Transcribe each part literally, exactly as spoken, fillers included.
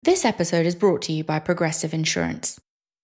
This episode is brought to you by Progressive Insurance.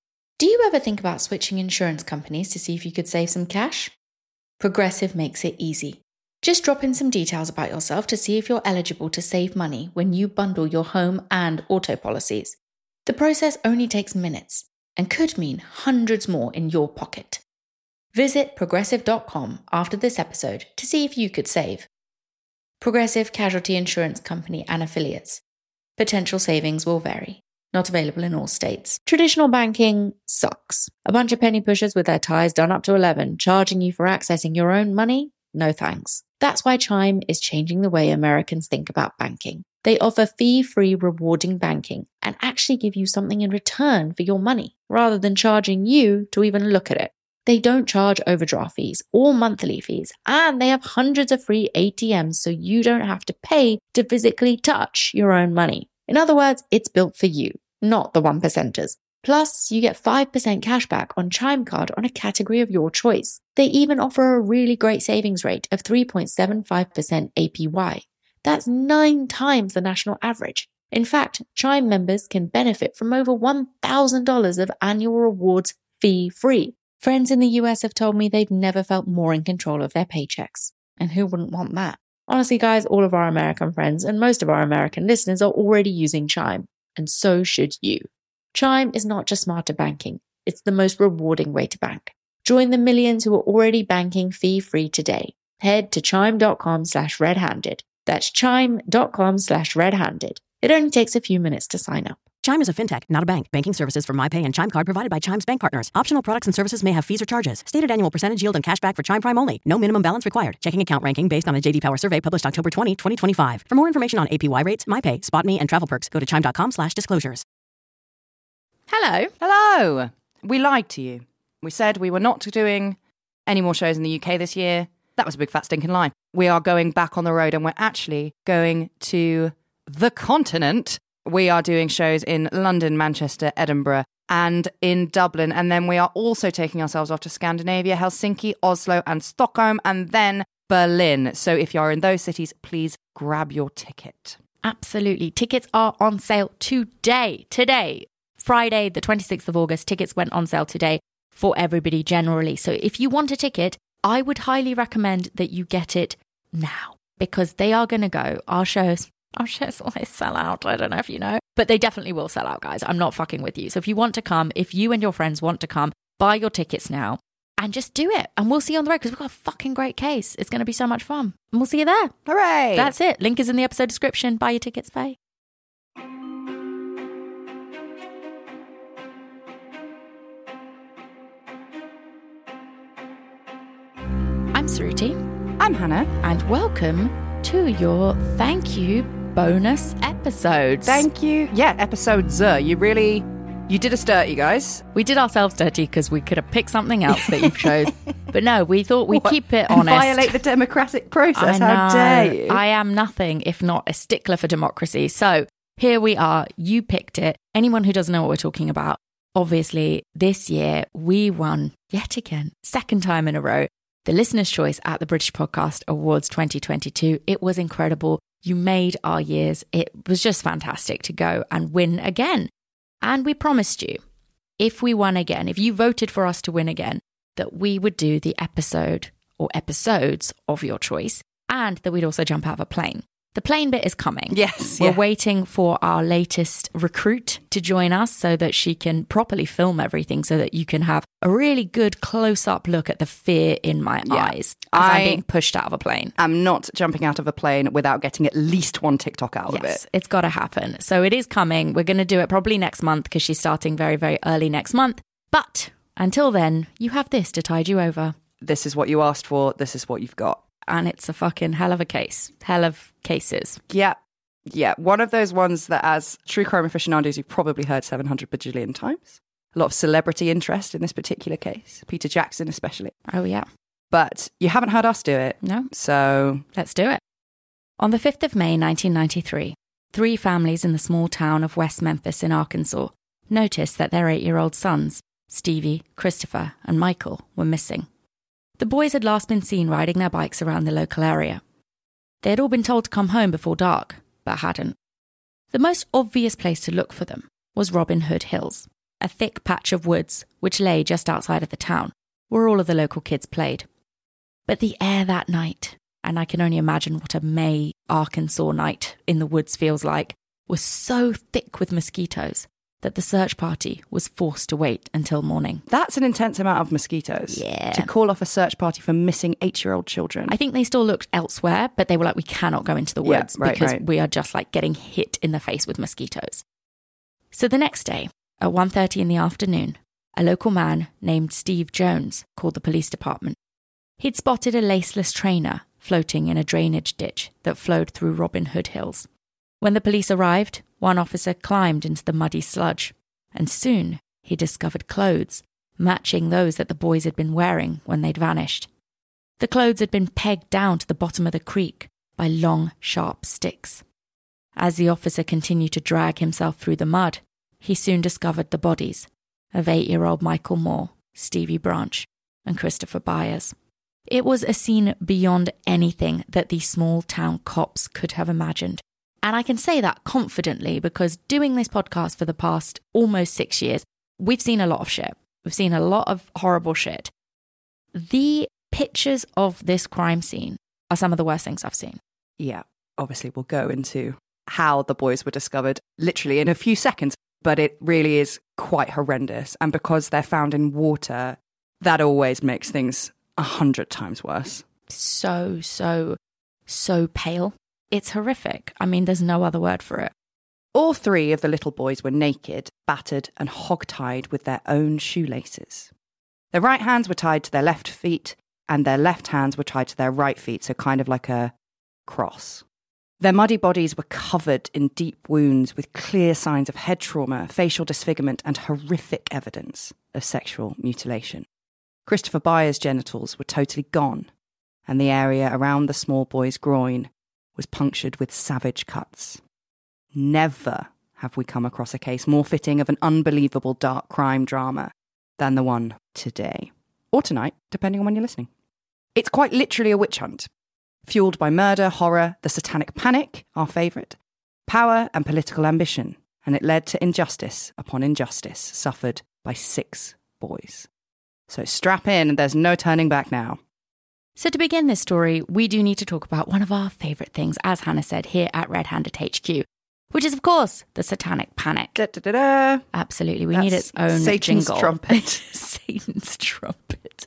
Do you ever think about switching insurance companies to see if you could save some cash? Progressive makes it easy. Just drop in some details about yourself to see if you're eligible to save money when you bundle your home and auto policies. The process only takes minutes and could mean hundreds more in your pocket. Visit progressive dot com after this episode to see if you could save. Progressive Casualty Insurance Company and Affiliates. Potential savings will vary. Not available in all states. Traditional banking sucks. A bunch of penny pushers with their ties done up to eleven, charging you for accessing your own money? No thanks. That's why Chime is changing the way Americans think about banking. They offer fee-free rewarding banking and actually give you something in return for your money, rather than charging you to even look at it. They don't charge overdraft fees or monthly fees, and they have hundreds of free A T Ms so you don't have to pay to physically touch your own money. In other words, it's built for you, not the one percenters. Plus, you get five percent cash back on Chime Card on a category of your choice. They even offer a really great savings rate of three point seven five percent A P Y. That's nine times the national average. In fact, Chime members can benefit from over one thousand dollars of annual rewards fee-free. Friends in the U S have told me they've never felt more in control of their paychecks. And who wouldn't want that? Honestly, guys, all of our American friends and most of our American listeners are already using Chime. And so should you. Chime is not just smarter banking. It's the most rewarding way to bank. Join the millions who are already banking fee-free today. Head to chime.com slash red-handed. That's chime.com slash red-handed. It only takes a few minutes to sign up. Chime is a fintech, not a bank. Banking services for MyPay and Chime Card provided by Chime's bank partners. Optional products and services may have fees or charges. Stated annual percentage yield and cashback for Chime Prime only. No minimum balance required. Checking account ranking based on a J D Power survey published October twentieth, twenty twenty-five. For more information on A P Y rates, MyPay, SpotMe, and travel perks, go to chime.com slash disclosures. Hello. Hello. We lied to you. We said we were not doing any more shows in the U K this year. That was a big fat stinking lie. We are going back on the road and we're actually going to the continent. We are doing shows in London, Manchester, Edinburgh, and in Dublin. And then we are also taking ourselves off to Scandinavia, Helsinki, Oslo, and Stockholm, and then Berlin. So if you're in those cities, please grab your ticket. Absolutely. Tickets are on sale today. Today, Friday, the twenty-sixth of August. Tickets went on sale today for everybody generally. So if you want a ticket, I would highly recommend that you get it now, because they are going to go. Our shows... Our shows always sell out. I don't know if you know, but they definitely will sell out, guys. I'm not fucking with you. So if you want to come, if you and your friends want to come, buy your tickets now and just do it. And we'll see you on the road because we've got a fucking great case. It's going to be so much fun. And we'll see you there. Hooray. That's it. Link is in the episode description. Buy your tickets, pay. I'm Suruti. I'm Hannah. And welcome to your thank you bonus episodes. Thank you. Yeah, episodes. Uh, you really, you did us dirty, guys. We did ourselves dirty because we could have picked something else that you chose. But no, we thought we'd What? keep it And honest. violate the democratic process. I How know. dare you? I am nothing if not a stickler for democracy. So here we are. You picked it. Anyone who doesn't know what we're talking about, obviously this year we won yet again, second time in a row, the Listener's Choice at the British Podcast Awards twenty twenty-two. It was incredible. You made our years. It was just fantastic to go and win again. And we promised you, if we won again, if you voted for us to win again, that we would do the episode or episodes of your choice, and that we'd also jump out of a plane. The plane bit is coming. Yes. We're yeah. waiting for our latest recruit to join us so that she can properly film everything so that you can have a really good close-up look at the fear in my Yeah. eyes as I, I- I'm being pushed out of a plane. I'm not jumping out of a plane without getting at least one TikTok out of Yes, it. it's got to happen. So it is coming. We're going to do it probably next month because she's starting very, very early next month. But until then, you have this to tide you over. This is what you asked for. This is what you've got. And it's a fucking hell of a case. Hell of cases. Yeah. Yeah. One of those ones that, as true crime aficionados, you've probably heard seven hundred bajillion times. A lot of celebrity interest in this particular case. Peter Jackson especially. Oh, yeah. But you haven't heard us do it. No. So Let's do it. On the fifth of May, nineteen ninety-three, three families in the small town of West Memphis in Arkansas noticed that their eight-year-old sons, Stevie, Christopher, and Michael, were missing. The boys had last been seen riding their bikes around the local area. They had all been told to come home before dark, but hadn't. The most obvious place to look for them was Robin Hood Hills, a thick patch of woods which lay just outside of the town, where all of the local kids played. But the air that night, and I can only imagine what a May Arkansas night in the woods feels like, was so thick with mosquitoes that the search party was forced to wait until morning. That's an intense amount of mosquitoes. Yeah. To call off a search party for missing eight-year-old children. I think they still looked elsewhere, but they were like, we cannot go into the woods yeah, right, because right. we are just like getting hit in the face with mosquitoes. So the next day, at one thirty in the afternoon, a local man named Steve Jones called the police department. He'd spotted a laceless trainer floating in a drainage ditch that flowed through Robin Hood Hills. When the police arrived, one officer climbed into the muddy sludge, and soon he discovered clothes matching those that the boys had been wearing when they'd vanished. The clothes had been pegged down to the bottom of the creek by long, sharp sticks. As the officer continued to drag himself through the mud, he soon discovered the bodies of eight-year-old Michael Moore, Stevie Branch, and Christopher Byers. It was a scene beyond anything that these small-town cops could have imagined. And I can say that confidently because doing this podcast for the past almost six years, we've seen a lot of shit. We've seen a lot of horrible shit. The pictures of this crime scene are some of the worst things I've seen. Yeah, obviously we'll go into how the boys were discovered literally in a few seconds, but it really is quite horrendous. And because they're found in water, that always makes things a hundred times worse. So, so, so pale. It's horrific. I mean, there's no other word for it. All three of the little boys were naked, battered and hog-tied with their own shoelaces. Their right hands were tied to their left feet and their left hands were tied to their right feet, so kind of like a cross. Their muddy bodies were covered in deep wounds with clear signs of head trauma, facial disfigurement and horrific evidence of sexual mutilation. Christopher Byers' genitals were totally gone, and the area around the small boy's groin was punctured with savage cuts. Never have we come across a case more fitting of an unbelievable dark crime drama than the one today. Or tonight, depending on when you're listening. It's quite literally a witch hunt, fueled by murder, horror, the satanic panic, our favourite, power and political ambition, and it led to injustice upon injustice suffered by six boys. So strap in, there's no turning back now. So to begin this story, we do need to talk about one of our favourite things, as Hannah said, here at Red Handed H Q, which is, of course, the Satanic Panic. Da, da, da, da. Absolutely. We That's need its own Satan's jingle. trumpet. Satan's trumpet.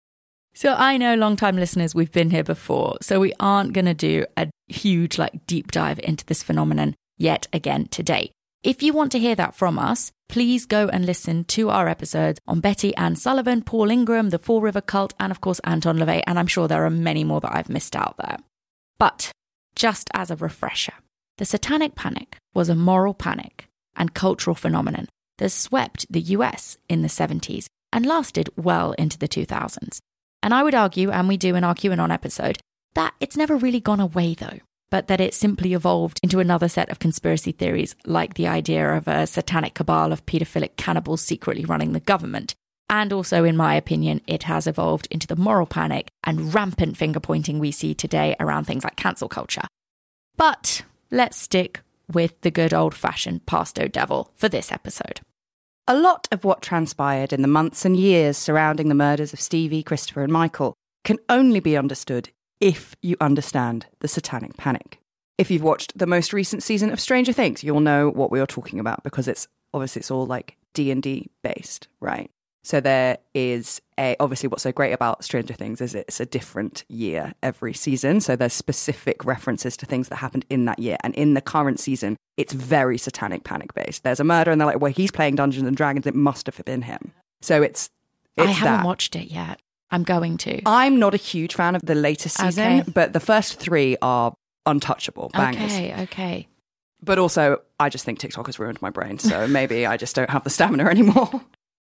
So I know long-time listeners, we've been here before, so we aren't going to do a huge, like, deep dive into this phenomenon yet again today. If you want to hear that from us, please go and listen to our episodes on Betty Ann Sullivan, Paul Ingram, the Fall River Cult, and of course Anton LaVey, and I'm sure there are many more that I've missed out there. But just as a refresher, the Satanic Panic was a moral panic and cultural phenomenon that swept the U S in the seventies and lasted well into the two thousands. And I would argue, and we do in our QAnon episode, that it's never really gone away though, but that it simply evolved into another set of conspiracy theories, like the idea of a satanic cabal of paedophilic cannibals secretly running the government. And also, in my opinion, it has evolved into the moral panic and rampant finger-pointing we see today around things like cancel culture. But let's stick with the good old-fashioned Pasto Devil for this episode. A lot of what transpired in the months and years surrounding the murders of Stevie, Christopher and Michael can only be understood if you understand the Satanic Panic. If you've watched the most recent season of Stranger Things, you'll know what we are talking about because it's obviously it's all like D and D based, right? So there is a, obviously what's so great about Stranger Things is it's a different year every season. So there's specific references to things that happened in that year. And in the current season, it's very Satanic Panic based. There's a murder and they're like, well, he's playing Dungeons and Dragons. It must have been him. So it's, it's I haven't that. watched it yet. I'm going to. I'm not a huge fan of the latest season, Okay. but the first three are untouchable, bangers. Okay, okay. But also, I just think TikTok has ruined my brain, so maybe I just don't have the stamina anymore.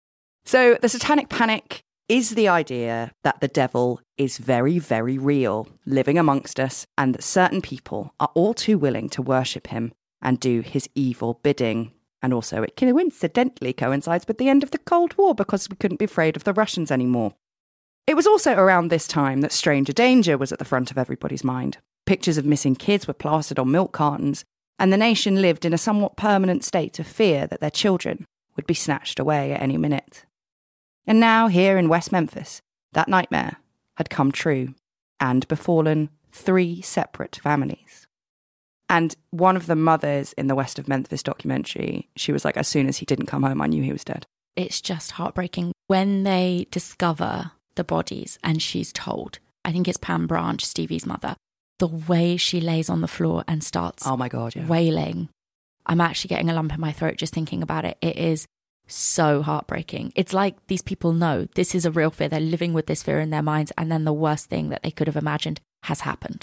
So the Satanic Panic is the idea that the devil is very, very real, living amongst us, and that certain people are all too willing to worship him and do his evil bidding. And also, it coincidentally coincides with the end of the Cold War because we couldn't be afraid of the Russians anymore. It was also around this time that Stranger Danger was at the front of everybody's mind. Pictures of missing kids were plastered on milk cartons, and the nation lived in a somewhat permanent state of fear that their children would be snatched away at any minute. And now, here in West Memphis, that nightmare had come true and befallen three separate families. And one of the mothers in the West of Memphis documentary, she was like, as soon as he didn't come home, I knew he was dead. It's just heartbreaking when they discover the bodies and she's told, I think it's Pam Branch, Stevie's mother, the way she lays on the floor and starts oh my God, yeah. wailing. I'm actually getting a lump in my throat just thinking about it. It is so heartbreaking. It's like these people know this is a real fear. They're living with this fear in their minds, and then the worst thing that they could have imagined has happened.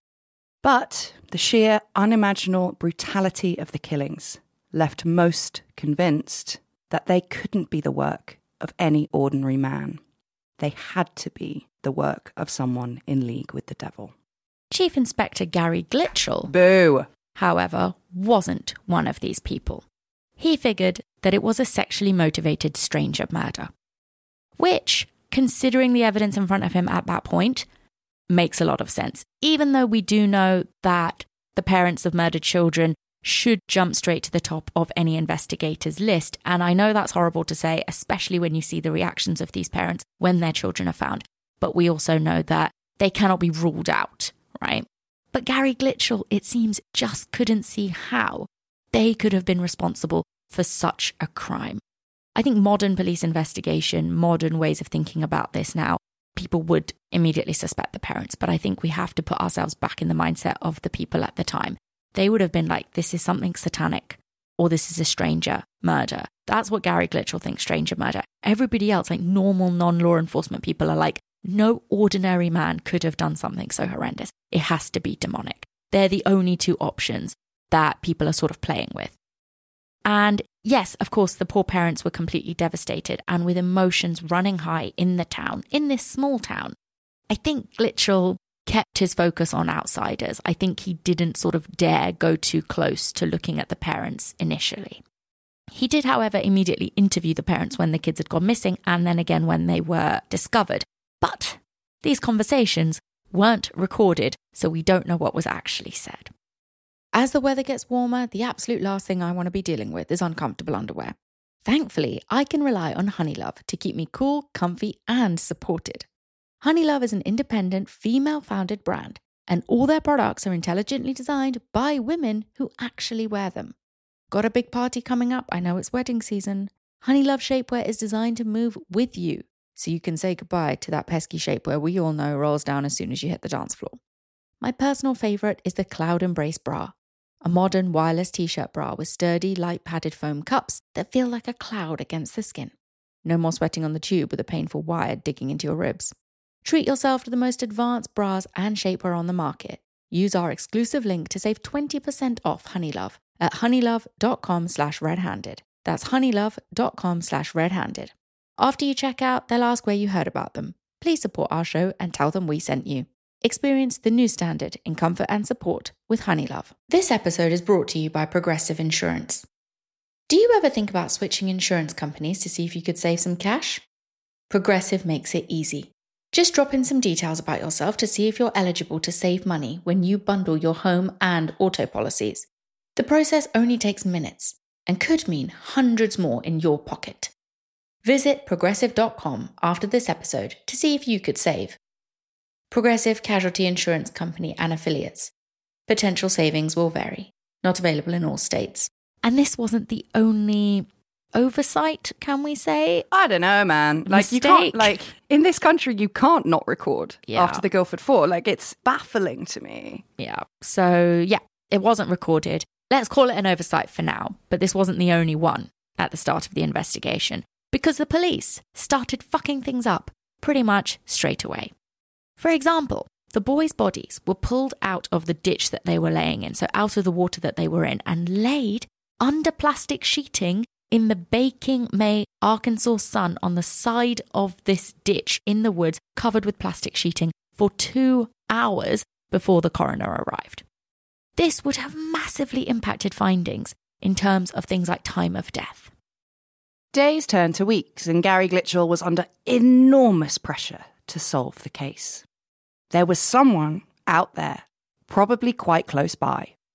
But the sheer unimaginable brutality of the killings left most convinced that they couldn't be the work of any ordinary man. They had to be the work of someone in league with the devil. Chief Inspector Gary Glitchell, Boo! however, wasn't one of these people. He figured that it was a sexually motivated stranger murder, which, considering the evidence in front of him at that point, makes a lot of sense. Even though we do know that the parents of murdered children should jump straight to the top of any investigator's list. And I know that's horrible to say, especially when you see the reactions of these parents when their children are found. But we also know that they cannot be ruled out, right? But Gary Glitchell, it seems, just couldn't see how they could have been responsible for such a crime. I think modern police investigation, modern ways of thinking about this now, people would immediately suspect the parents. But I think we have to put ourselves back in the mindset of the people at the time. They would have been like, this is something satanic, or this is a stranger murder. That's what Gary Glitchell thinks, stranger murder. Everybody else, like normal non-law enforcement people, are like, no ordinary man could have done something so horrendous. It has to be demonic. They're the only two options that people are sort of playing with. And yes, of course, the poor parents were completely devastated and with emotions running high in the town, in this small town. I think Glitchell kept his focus on outsiders. I think he didn't sort of dare go too close to looking at the parents initially. He did, however, immediately interview the parents when the kids had gone missing and then again when they were discovered. But these conversations weren't recorded, so we don't know what was actually said. As the weather gets warmer, the absolute last thing I want to be dealing with is uncomfortable underwear. Thankfully, I can rely on Honeylove to keep me cool, comfy, and supported. Honeylove is an independent, female-founded brand, and all their products are intelligently designed by women who actually wear them. Got a big party coming up? I know it's wedding season. Honeylove shapewear is designed to move with you, so you can say goodbye to that pesky shapewear we all know rolls down as soon as you hit the dance floor. My personal favourite is the Cloud Embrace bra, a modern wireless t-shirt bra with sturdy, light padded foam cups that feel like a cloud against the skin. No more sweating on the tube with a painful wire digging into your ribs. Treat yourself to the most advanced bras and shapewear on the market. Use our exclusive link to save twenty percent off Honeylove at honeylove.com slash redhanded. That's honeylove.com slash redhanded. After you check out, they'll ask where you heard about them. Please support our show and tell them we sent you. Experience the new standard in comfort and support with Honeylove. This episode is brought to you by Progressive Insurance. Do you ever think about switching insurance companies to see if you could save some cash? Progressive makes it easy. Just drop in some details about yourself to see if you're eligible to save money when you bundle your home and auto policies. The process only takes minutes and could mean hundreds more in your pocket. Visit progressive dot com after this episode to see if you could save. Progressive Casualty Insurance Company and Affiliates. Potential savings will vary. Not available in all states. And this wasn't the only oversight, can we say? I don't know, man. Like, Mistake. you can't, like, in this country, you can't not record Yeah. after the Guildford Four. Like, it's baffling to me. Yeah. So, yeah, it wasn't recorded. Let's call it an oversight for now. But this wasn't the only one at the start of the investigation, because the police started fucking things up pretty much straight away. For example, the boys' bodies were pulled out of the ditch that they were laying in, so out of the water that they were in, and laid under plastic sheeting in the baking May, Arkansas sun on the side of this ditch in the woods, covered with plastic sheeting for two hours before the coroner arrived. This would have massively impacted findings in terms of things like time of death. Days turned to weeks, and Gary Glitchell was under enormous pressure to solve the case. There was someone out there, probably quite close by,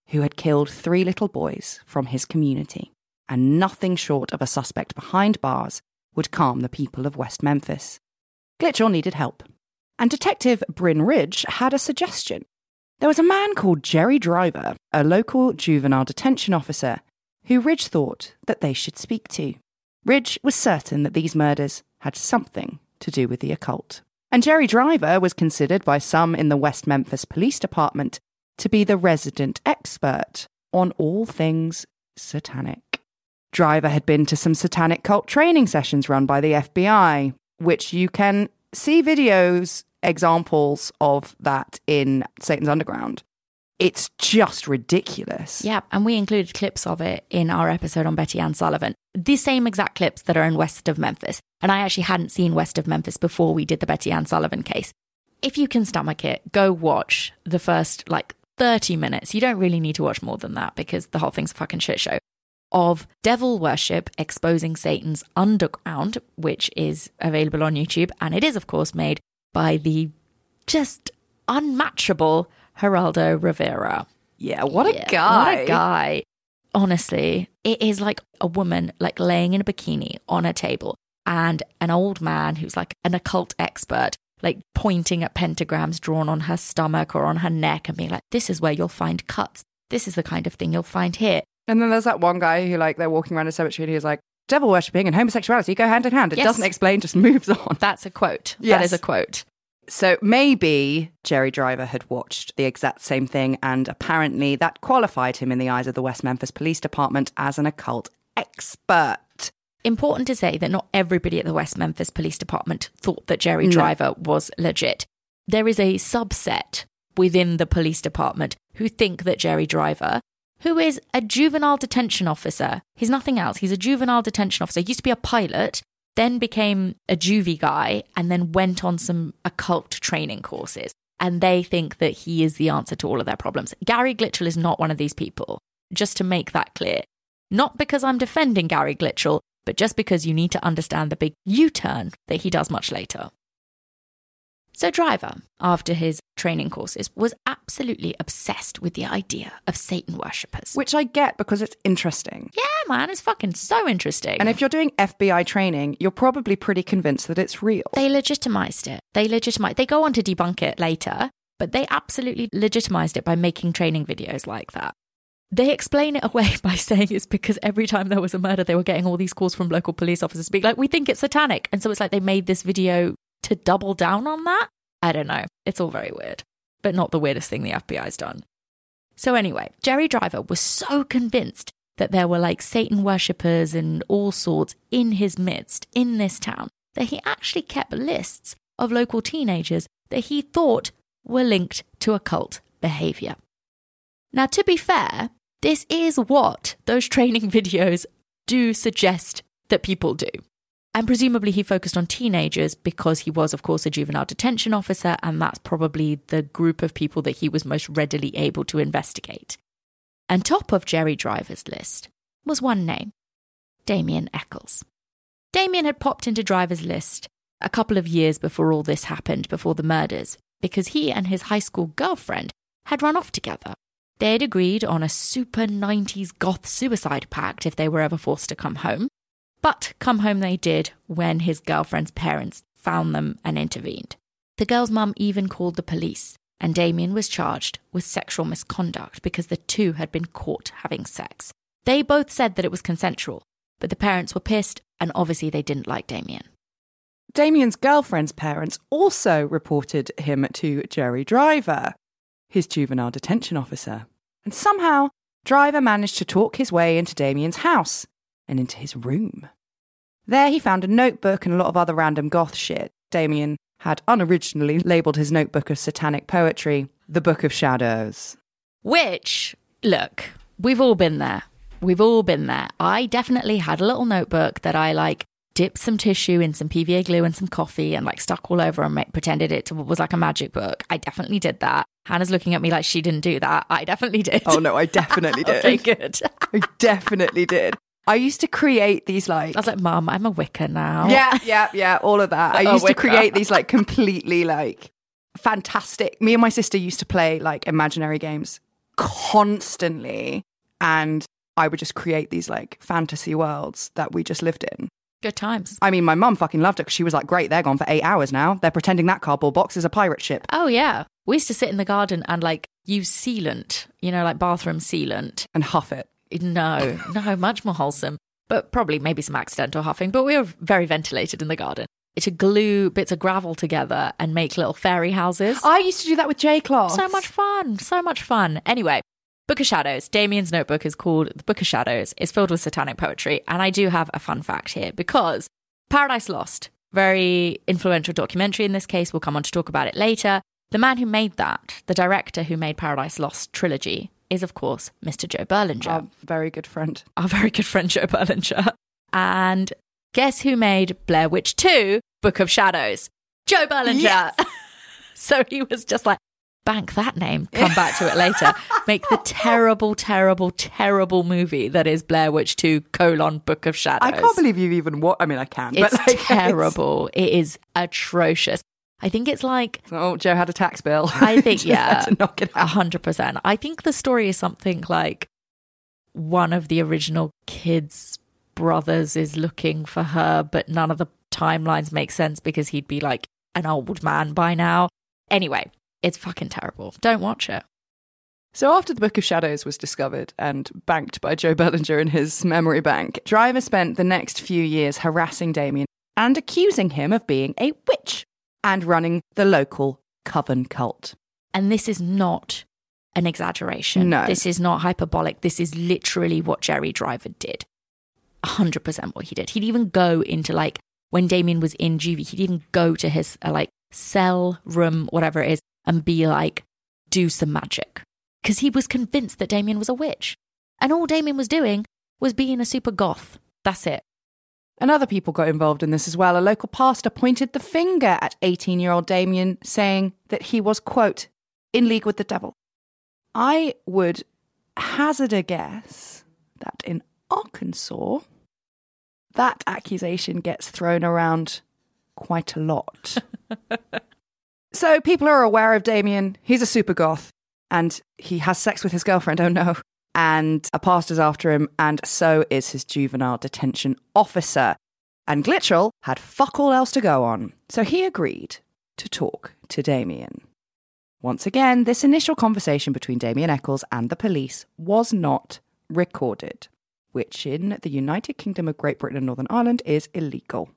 who had killed three little boys from his community, and nothing short of a suspect behind bars would calm the people of West Memphis. Glitchell needed help, and Detective Bryn Ridge had a suggestion. There was a man called Jerry Driver, a local juvenile detention officer, who Ridge thought that they should speak to. Ridge was certain that these murders had something to do with the occult. And Jerry Driver was considered by some in the West Memphis Police Department to be the resident expert on all things satanic. Driver had been to some satanic cult training sessions run by the F B I, which you can see videos, examples of that in Satan's Underground. It's just ridiculous. Yeah, and we included clips of it in our episode on Betty Ann Sullivan. The same exact clips that are in West of Memphis. And I actually hadn't seen West of Memphis before we did the Betty Ann Sullivan case. If you can stomach it, go watch the first, like, thirty minutes. You don't really need to watch more than that because the whole thing's a fucking shit show. Of devil worship exposing Satan's Underground, which is available on YouTube. And it is, of course, made by the just unmatchable Geraldo Rivera. Yeah, what a yeah, guy. What a guy. Honestly, it is like a woman like laying in a bikini on a table and an old man who's like an occult expert, like pointing at pentagrams drawn on her stomach or on her neck and being like, this is where you'll find cuts. This is the kind of thing you'll find here. And then there's that one guy who, like, they're walking around a cemetery and he's like, devil worshipping and homosexuality go hand in hand. It yes. doesn't explain, just moves on. That's a quote. Yes. That is a quote. So maybe Jerry Driver had watched the exact same thing, and apparently that qualified him in the eyes of the West Memphis Police Department as an occult expert. Important to say that not everybody at the West Memphis Police Department thought that Jerry No. Driver was legit. There is a subset within the police department who think that Jerry Driver, who is a juvenile detention officer, he's nothing else, he's a juvenile detention officer, he used to be a pilot, then became a juvie guy, and then went on some occult training courses. And they think that he is the answer to all of their problems. Gary Glitchell is not one of these people, just to make that clear. Not because I'm defending Gary Glitchell, but just because you need to understand the big U-turn that he does much later. So Driver, after his training courses, was absolutely obsessed with the idea of Satan worshippers. Which I get because it's interesting. Yeah, man, it's fucking so interesting. And if you're doing F B I training, you're probably pretty convinced that it's real. They legitimized it. They legitimized. They go on to debunk it later, but they absolutely legitimized it by making training videos like that. They explain it away by saying it's because every time there was a murder, they were getting all these calls from local police officers being like, we think it's satanic. And so it's like they made this video to double down on that? I don't know. It's all very weird, but not the weirdest thing the F B I's done. So anyway, Jerry Driver was so convinced that there were like Satan worshippers and all sorts in his midst in this town that he actually kept lists of local teenagers that he thought were linked to occult behavior. Now, to be fair, this is what those training videos do suggest that people do. And presumably he focused on teenagers because he was, of course, a juvenile detention officer, and that's probably the group of people that he was most readily able to investigate. And top of Jerry Driver's list was one name, Damien Eccles. Damien had popped into Driver's list a couple of years before all this happened, before the murders, because he and his high school girlfriend had run off together. They had agreed on a super nineties goth suicide pact if they were ever forced to come home. But come home they did when his girlfriend's parents found them and intervened. The girl's mum even called the police, and Damien was charged with sexual misconduct because the two had been caught having sex. They both said that it was consensual, but the parents were pissed, and obviously they didn't like Damien. Damien's girlfriend's parents also reported him to Jerry Driver, his juvenile detention officer. And somehow, Driver managed to talk his way into Damien's house and into his room. There he found a notebook and a lot of other random goth shit. Damien had unoriginally labelled his notebook of satanic poetry, The Book of Shadows. Which, look, we've all been there. We've all been there. I definitely had a little notebook that I, like, dipped some tissue in some P V A glue and some coffee and, like, stuck all over and make, pretended it was like a magic book. I definitely did that. Hannah's looking at me like she didn't do that. I definitely did. Oh, no, I definitely did. Okay, good. I definitely did. I used to create these, like... I was like, Mum, I'm a Wicca now. Yeah, yeah, yeah, all of that. I A used Wicca. to create these, like, completely, like, fantastic... Me and my sister used to play, like, imaginary games constantly. And I would just create these like fantasy worlds that we just lived in. Good times. I mean, my mum fucking loved it because she was like, great, they're gone for eight hours now. They're pretending that cardboard box is a pirate ship. Oh, yeah. We used to sit in the garden and like use sealant, you know, like bathroom sealant. And huff it. No, no, much more wholesome. But probably maybe some accidental huffing. But we were very ventilated in the garden. To glue bits of gravel together and make little fairy houses. I used to do that with J-Cloth. So much fun. So much fun. Anyway. Book of Shadows. Damien's notebook is called The Book of Shadows. It's filled with satanic poetry. And I do have a fun fact here because Paradise Lost, very influential documentary in this case. We'll come on to talk about it later. The man who made that, the director who made Paradise Lost trilogy, is, of course, Mister Joe Berlinger. Our very good friend. Our very good friend, Joe Berlinger. And guess who made Blair Witch two, Book of Shadows? Joe Berlinger. Yes. So he was just like, bank that name, come back to it later. Make the terrible, terrible, terrible movie that is Blair Witch two colon Book of Shadows. I can't believe you've even watched. I mean, I can. It's but like, terrible. It's... It is atrocious. I think it's like... Oh, Joe had a tax bill. I think, yeah, to knock it out. one hundred percent. I think the story is something like one of the original kids' brothers is looking for her, but none of the timelines make sense because he'd be like an old man by now. Anyway, it's fucking terrible. Don't watch it. So after the Book of Shadows was discovered and banked by Joe Berlinger in his memory bank, Driver spent the next few years harassing Damien and accusing him of being a witch and running the local coven cult. And this is not an exaggeration. No. This is not hyperbolic. This is literally what Jerry Driver did. one hundred percent what he did. He'd even go into, like, when Damien was in juvie, he'd even go to his, uh, like, cell room, whatever it is, and be like, do some magic. Because he was convinced that Damien was a witch. And all Damien was doing was being a super goth. That's it. And other people got involved in this as well. A local pastor pointed the finger at eighteen-year-old Damien, saying that he was, quote, in league with the devil. I would hazard a guess that in Arkansas, that accusation gets thrown around quite a lot. So people are aware of Damien. He's a super goth. And he has sex with his girlfriend, oh no. And a pastor's after him, and so is his juvenile detention officer. And Glitchell had fuck all else to go on, so he agreed to talk to Damien. Once again, this initial conversation between Damien Eccles and the police was not recorded, which in the United Kingdom of Great Britain and Northern Ireland is illegal.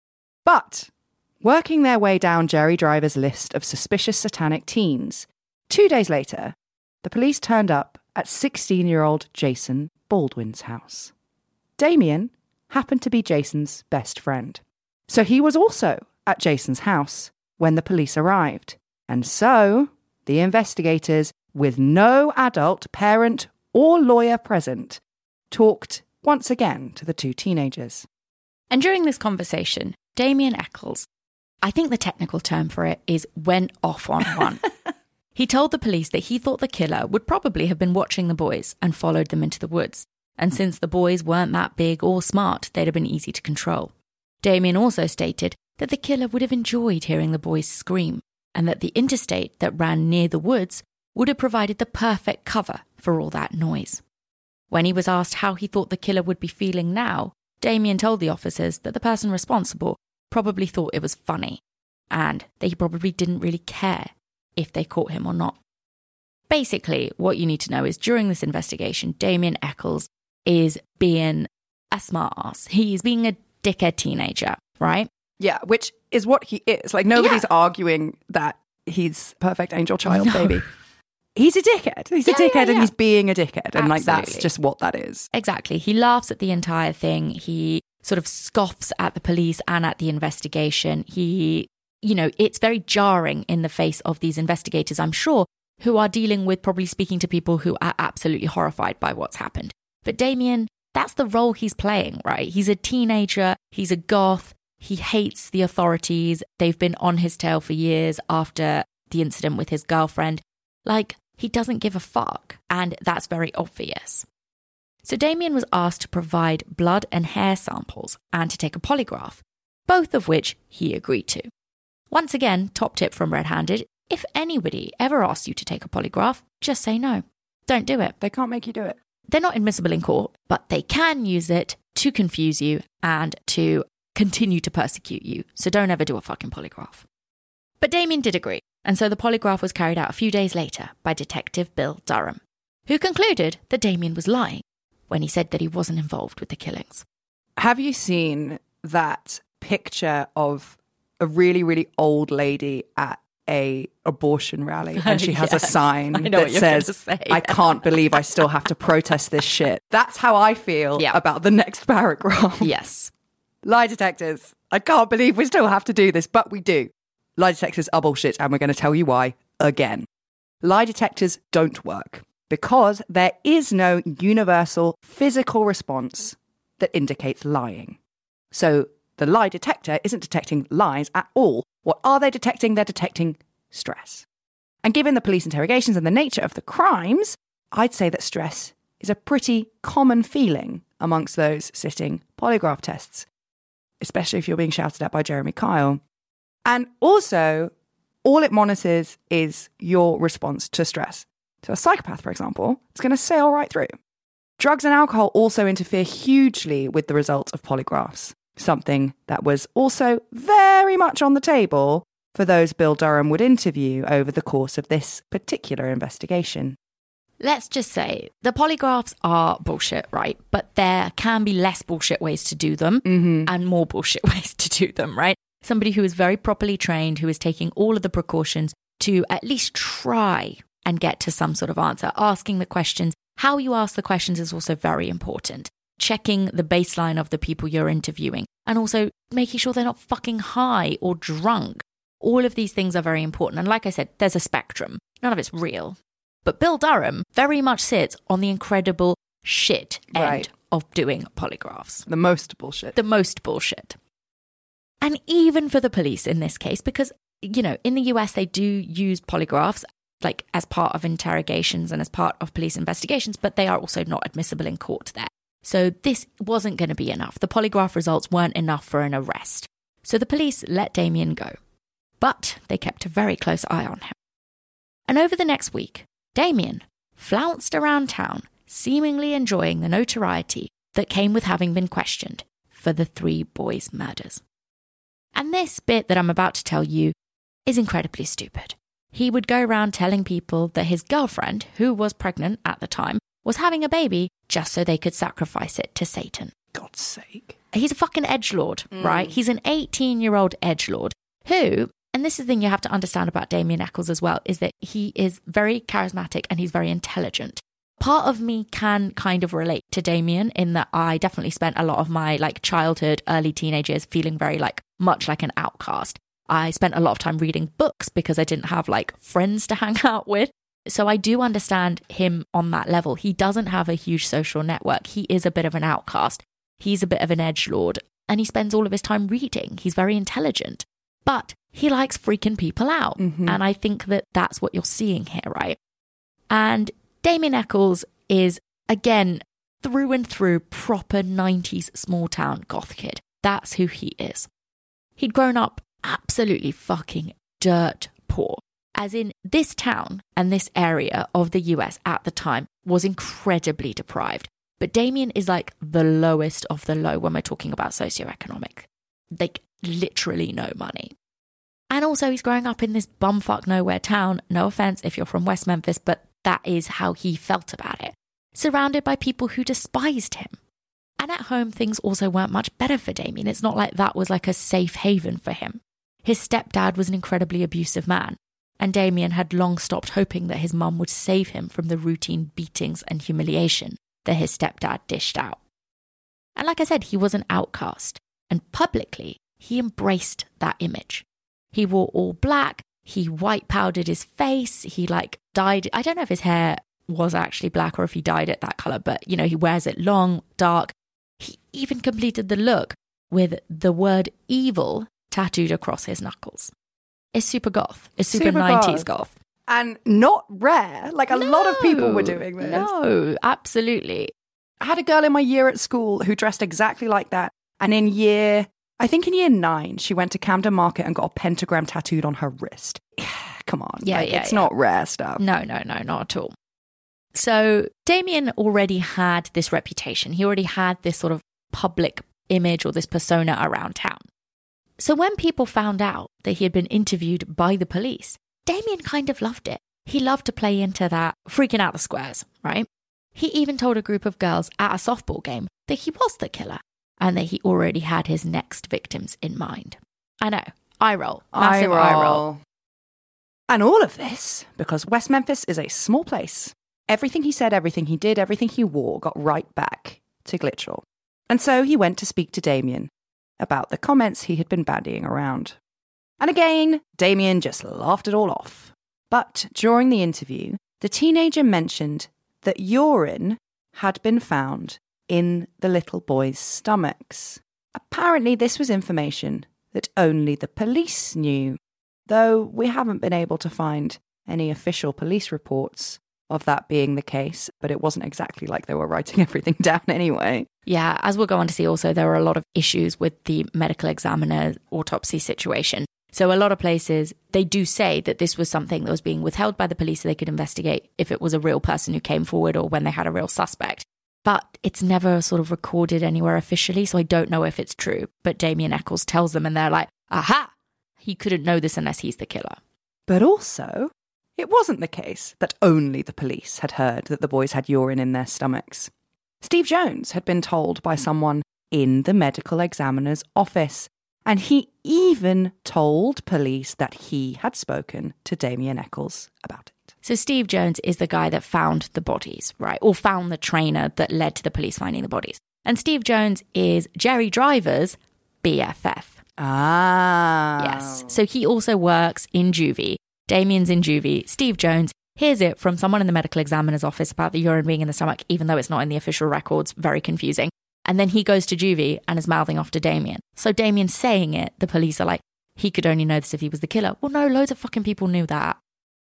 But working their way down Jerry Driver's list of suspicious satanic teens, two days later, the police turned up at sixteen-year-old Jason Baldwin's house. Damien happened to be Jason's best friend. So he was also at Jason's house when the police arrived. And so the investigators, with no adult, parent or lawyer present, talked once again to the two teenagers. And during this conversation, Damien Eccles, I think the technical term for it is went off on one. He told the police that he thought the killer would probably have been watching the boys and followed them into the woods. And since the boys weren't that big or smart, they'd have been easy to control. Damien also stated that the killer would have enjoyed hearing the boys scream, and that the interstate that ran near the woods would have provided the perfect cover for all that noise. When he was asked how he thought the killer would be feeling now, Damien told the officers that the person responsible probably thought it was funny, and that he probably didn't really care if they caught him or not. Basically, what you need to know is during this investigation, Damien Eccles is being a smartass. He's being a dickhead teenager, right? Yeah, which is what he is. Like, nobody's yeah. arguing that he's perfect angel child, no. baby. He's a dickhead. He's yeah, a dickhead yeah, yeah. and he's being a dickhead. And, Absolutely. like, that's just what that is. Exactly. He laughs at the entire thing. He sort of scoffs at the police and at the investigation. He... You know, it's very jarring in the face of these investigators, I'm sure, who are dealing with probably speaking to people who are absolutely horrified by what's happened. But Damien, that's the role he's playing, right? He's a teenager, he's a goth, he hates the authorities, they've been on his tail for years after the incident with his girlfriend. Like, he doesn't give a fuck, and that's very obvious. So Damien was asked to provide blood and hair samples and to take a polygraph, both of which he agreed to. Once again, top tip from Red Handed, if anybody ever asks you to take a polygraph, just say no. don't do it. They can't make you do it. They're not admissible in court, but they can use it to confuse you and to continue to persecute you. So don't ever do a fucking polygraph. But Damien did agree, and so the polygraph was carried out a few days later by Detective Bill Durham, who concluded that Damien was lying when he said that he wasn't involved with the killings. Have you seen that picture of a really, really old lady at a abortion rally, and she has Yes, a sign I know that what you're says, gonna say. I can't believe I still have to protest this shit. That's how I feel Yeah. about the next paragraph. Yes. Lie detectors. I can't believe we still have to do this, but we do. Lie detectors are bullshit, and we're going to tell you why again. Lie detectors don't work because there is no universal physical response that indicates lying. So the lie detector isn't detecting lies at all. What are they detecting? They're detecting stress. And given the police interrogations and the nature of the crimes, I'd say that stress is a pretty common feeling amongst those sitting polygraph tests, especially if you're being shouted at by Jeremy Kyle. And also, all it monitors is your response to stress. So a psychopath, for example, is going to sail right through. Drugs and alcohol also interfere hugely with the results of polygraphs, something that was also very much on the table for those Bill Durham would interview over the course of this particular investigation. Let's just say the polygraphs are bullshit, right? But there can be less bullshit ways to do them Mm-hmm. and more bullshit ways to do them, right? Somebody who is very properly trained, who is taking all of the precautions to at least try and get to some sort of answer, asking the questions. How you ask the questions is also very important. Checking the baseline of the people you're interviewing and also making sure they're not fucking high or drunk. All of these things are very important. And like I said, there's a spectrum. None of it's real. But Bill Durham very much sits on the incredible shit end Right. of doing polygraphs. The most bullshit. The most bullshit. And even for the police in this case, because, you know, in the U S, they do use polygraphs like as part of interrogations and as part of police investigations, but they are also not admissible in court there. So this wasn't going to be enough. The polygraph results weren't enough for an arrest. So the police let Damien go. But they kept a very close eye on him. And over the next week, Damien flounced around town, seemingly enjoying the notoriety that came with having been questioned for the three boys' murders. And this bit that I'm about to tell you is incredibly stupid. He would go around telling people that his girlfriend, who was pregnant at the time, was having a baby just so they could sacrifice it to Satan. God's sake. He's a fucking edgelord, Mm. right? He's an eighteen-year-old edgelord who, and this is the thing you have to understand about Damien Eccles as well, is that he is very charismatic and he's very intelligent. Part of me can kind of relate to Damien in that I definitely spent a lot of my like childhood, early teenage years feeling very like much like an outcast. I spent a lot of time reading books because I didn't have like friends to hang out with. So I do understand him on that level. He doesn't have a huge social network. He is a bit of an outcast. He's a bit of an edgelord and he spends all of his time reading. He's very intelligent, but he likes freaking people out. Mm-hmm. And I think that that's what you're seeing here, right? And Damien Eccles is, again, through and through proper nineties small town goth kid. That's who he is. He'd grown up absolutely fucking dirt poor. As in, this town and this area of the U S at the time was incredibly deprived. But Damien is like the lowest of the low when we're talking about socioeconomic. Like, literally no money. And also, he's growing up in this bumfuck nowhere town. No offense if you're from West Memphis, but that is how he felt about it. Surrounded by people who despised him. And at home, things also weren't much better for Damien. It's not like that was like a safe haven for him. His stepdad was an incredibly abusive man. And Damien had long stopped hoping that his mum would save him from the routine beatings and humiliation that his stepdad dished out. And like I said, he was an outcast. And publicly, he embraced that image. He wore all black. He white powdered his face. He like dyed. I don't know if his hair was actually black or if he dyed it that color, but you know, he wears it long, dark. He even completed the look with the word evil tattooed across his knuckles. It's super goth. It's super, Super nineties goth. goth. And not rare. Like a lot of people were doing this. No, absolutely. I had a girl in my year at school who dressed exactly like that. And in year, I think in year nine, she went to Camden Market and got a pentagram tattooed on her wrist. Come on. Yeah, like, yeah, It's yeah. not rare stuff. No, no, no, not at all. So Damien already had this reputation. He already had this sort of public image or this persona around town. So when people found out that he had been interviewed by the police, Damien kind of loved it. He loved to play into that freaking out the squares, right? He even told a group of girls at a softball game that he was the killer and that he already had his next victims in mind. I know. Eye roll. Massive eye roll. eye roll. And all of this because West Memphis is a small place. Everything he said, everything he did, everything he wore got right back to Glitchell. And so he went to speak to Damien about the comments he had been bandying around. And again, Damien just laughed it all off. But during the interview, the teenager mentioned that urine had been found in the little boys' stomachs. Apparently, this was information that only the police knew, though we haven't been able to find any official police reports of that being the case, but it wasn't exactly like they were writing everything down anyway. Yeah, as we'll go on to see also, there were a lot of issues with the medical examiner autopsy situation. So a lot of places, they do say that this was something that was being withheld by the police so they could investigate if it was a real person who came forward or when they had a real suspect. But it's never sort of recorded anywhere officially, so I don't know if it's true. But Damien Eccles tells them and they're like, aha, he couldn't know this unless he's the killer. But also, it wasn't the case that only the police had heard that the boys had urine in their stomachs. Steve Jones had been told by someone in the medical examiner's office, and he even told police that he had spoken to Damien Eccles about it. So Steve Jones is the guy that found the bodies, right? Or found the trainer that led to the police finding the bodies. And Steve Jones is Jerry Driver's B F F. Ah. Yes. So he also works in juvie. Damien's in juvie. Steve Jones hears it from someone in the medical examiner's office about the urine being in the stomach, even though it's not in the official records. Very confusing. And then he goes to juvie and is mouthing off to Damien. So Damien's saying it. The police are like, he could only know this if he was the killer. Well, no, loads of fucking people knew that.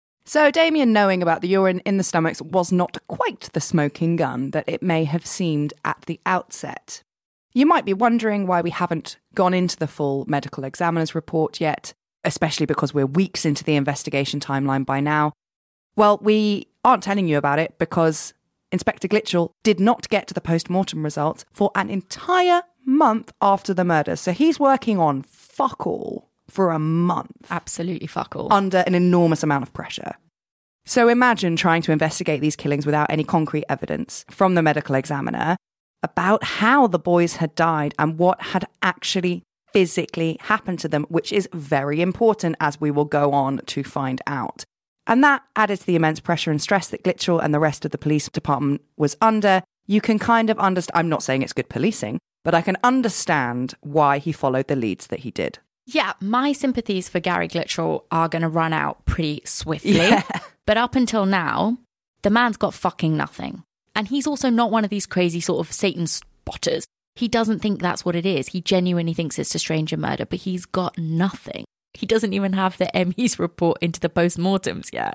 So Damien knowing about the urine in the stomachs was not quite the smoking gun that it may have seemed at the outset. You might be wondering why we haven't gone into the full medical examiner's report yet, especially because we're weeks into the investigation timeline by now. Well, we aren't telling you about it because Inspector Glitchell did not get to the post-mortem results for an entire month after the murder. So he's working on fuck all for a month. Absolutely fuck all. Under an enormous amount of pressure. So imagine trying to investigate these killings without any concrete evidence from the medical examiner about how the boys had died and what had actually physically happened to them, which is very important as we will go on to find out. And that added to the immense pressure and stress that Glitchell and the rest of the police department was under. You can kind of understand, I'm not saying it's good policing, but I can understand why he followed the leads that he did. Yeah, my sympathies for Gary Glitchell are going to run out pretty swiftly. Yeah. But up until now, the man's got fucking nothing. And he's also not one of these crazy sort of Satan spotters. He doesn't think that's what it is. He genuinely thinks it's a stranger murder, but he's got nothing. He doesn't even have the M E's report into the post-mortems yet.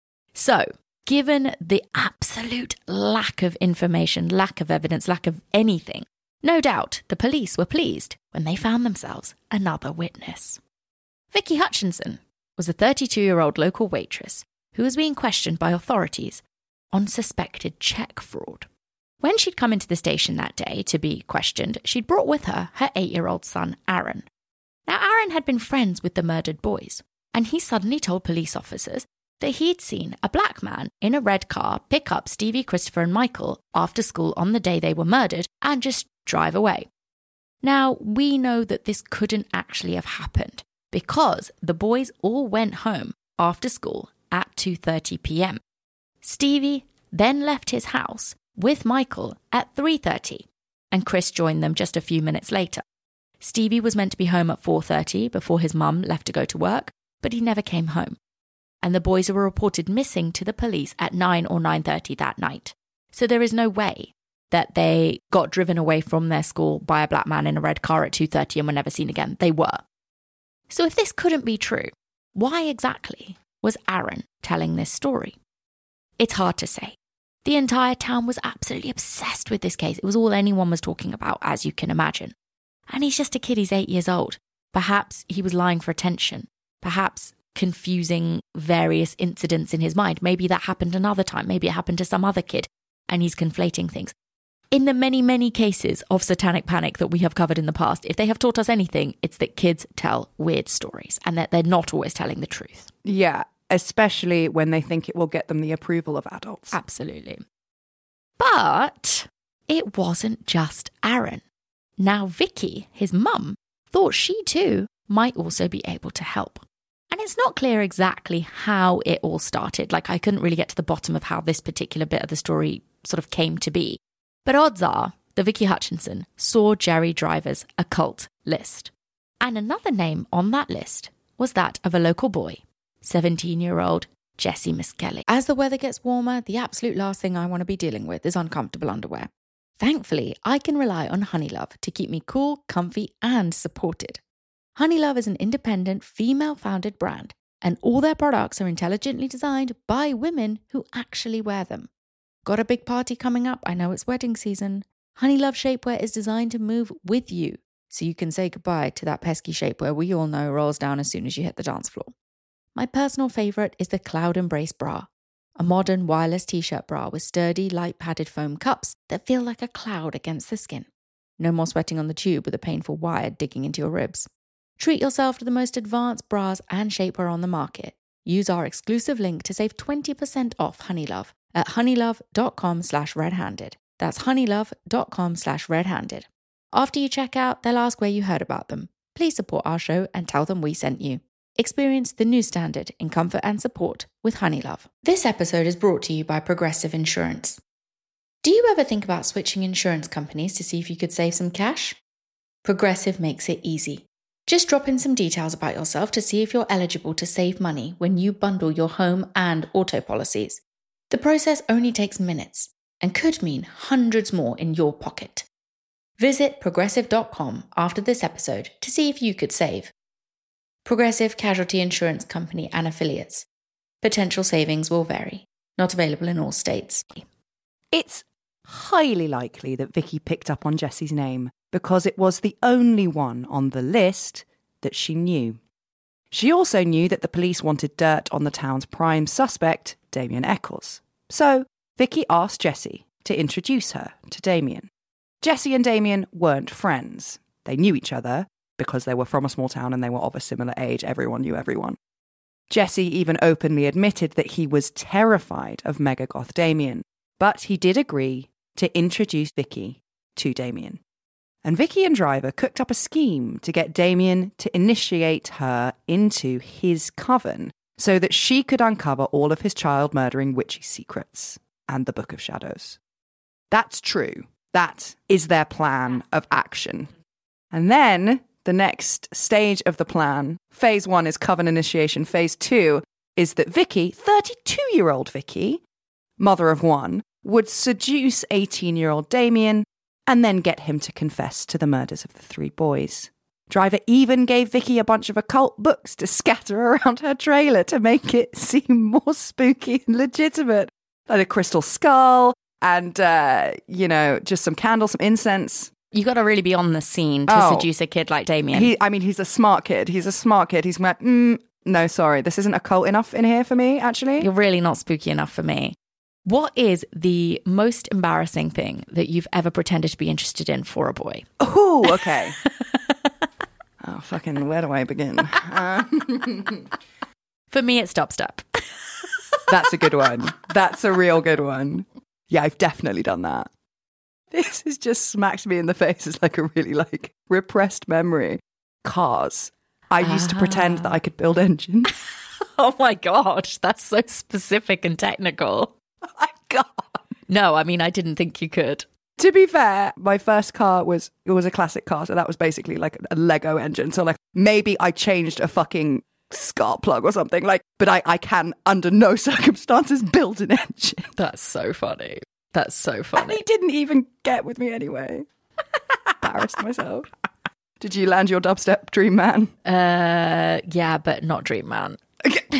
So, given the absolute lack of information, lack of evidence, lack of anything, no doubt the police were pleased when they found themselves another witness. Vicky Hutchinson was a thirty-two-year-old local waitress who was being questioned by authorities on suspected check fraud. When she'd come into the station that day to be questioned, she'd brought with her her eight-year-old son, Aaron. Now, Aaron had been friends with the murdered boys, and he suddenly told police officers that he'd seen a black man in a red car pick up Stevie, Christopher, and Michael after school on the day they were murdered and just drive away. Now, we know that this couldn't actually have happened because the boys all went home after school at two thirty p.m. Stevie then left his house with Michael at three thirty, and Chris joined them just a few minutes later. Stevie was meant to be home at four thirty before his mum left to go to work, but he never came home. And the boys were reported missing to the police at nine or nine thirty that night. So there is no way that they got driven away from their school by a black man in a red car at two thirty and were never seen again. They were. So if this couldn't be true, why exactly was Aaron telling this story? It's hard to say. The entire town was absolutely obsessed with this case. It was all anyone was talking about, as you can imagine. And he's just a kid, he's eight years old. Perhaps he was lying for attention. Perhaps confusing various incidents in his mind. Maybe that happened another time. Maybe it happened to some other kid and he's conflating things. In the many, many cases of satanic panic that we have covered in the past, if they have taught us anything, it's that kids tell weird stories and that they're not always telling the truth. Yeah, especially when they think it will get them the approval of adults. Absolutely. But it wasn't just Aaron. Now Vicky, his mum, thought she too might also be able to help. And it's not clear exactly how it all started. Like, I couldn't really get to the bottom of how this particular bit of the story sort of came to be. But odds are that Vicky Hutchinson saw Jerry Driver's occult list. And another name on that list was that of a local boy, seventeen-year-old Jesse Miskelly. As the weather gets warmer, the absolute last thing I want to be dealing with is uncomfortable underwear. Thankfully, I can rely on Honeylove to keep me cool, comfy, and supported. Honeylove is an independent, female-founded brand, and all their products are intelligently designed by women who actually wear them. Got a big party coming up? I know it's wedding season. Honeylove shapewear is designed to move with you, so you can say goodbye to that pesky shapewear we all know rolls down as soon as you hit the dance floor. My personal favourite is the Cloud Embrace bra, a modern wireless t-shirt bra with sturdy, light-padded foam cups that feel like a cloud against the skin. No more sweating on the tube with a painful wire digging into your ribs. Treat yourself to the most advanced bras and shapewear on the market. Use our exclusive link to save twenty percent off Honeylove at honeylove.com slash red-handed. That's honeylove.com slash red-handed. After you check out, they'll ask where you heard about them. Please support our show and tell them we sent you. Experience the new standard in comfort and support with Honeylove. This episode is brought to you by Progressive Insurance. Do you ever think about switching insurance companies to see if you could save some cash? Progressive makes it easy. Just drop in some details about yourself to see if you're eligible to save money when you bundle your home and auto policies. The process only takes minutes and could mean hundreds more in your pocket. Visit progressive dot com after this episode to see if you could save. Progressive Casualty Insurance Company and Affiliates. Potential savings will vary. Not available in all states. It's highly likely that Vicky picked up on Jesse's name because it was the only one on the list that she knew. She also knew that the police wanted dirt on the town's prime suspect, Damien Eccles. So Vicky asked Jesse to introduce her to Damien. Jesse and Damien weren't friends. They knew each other because they were from a small town and they were of a similar age. Everyone knew everyone. Jesse even openly admitted that he was terrified of Megagoth Damien, but he did agree to introduce Vicky to Damien. And Vicky and Driver cooked up a scheme to get Damien to initiate her into his coven so that she could uncover all of his child-murdering witchy secrets and the Book of Shadows. That's true. That is their plan of action. And then the next stage of the plan, phase one is coven initiation. Phase two is that Vicky, thirty-two-year-old Vicky, mother of one, would seduce eighteen-year-old Damien and then get him to confess to the murders of the three boys. Driver even gave Vicky a bunch of occult books to scatter around her trailer to make it seem more spooky and legitimate. Like a crystal skull and, uh, you know, just some candles, some incense. You got to really be on the scene to Oh. seduce a kid like Damien. He, I mean, he's a smart kid. He's a smart kid. He's like, mm, no, sorry, this isn't occult enough in here for me, actually. You're really not spooky enough for me. What is the most embarrassing thing that you've ever pretended to be interested in for a boy? Oh, okay. Oh, fucking, where do I begin? Uh, For me, it's dubstep. that's a good one. That's a real good one. Yeah, I've definitely done that. This has just smacked me in the face as like a really like repressed memory. Cars. I used to pretend that I could build engines. Oh my gosh, that's so specific and technical. Oh my God. No, I mean, I didn't think you could. To be fair, my first car was, it was a classic car. So that was basically like a Lego engine. So like maybe I changed a fucking spark plug or something like, but I, I can under no circumstances build an engine. That's so funny. That's so And funny. he didn't even get with me anyway. Embarrassed myself. Did you land your dubstep dream man? Uh, yeah, but not Dream Man. Okay.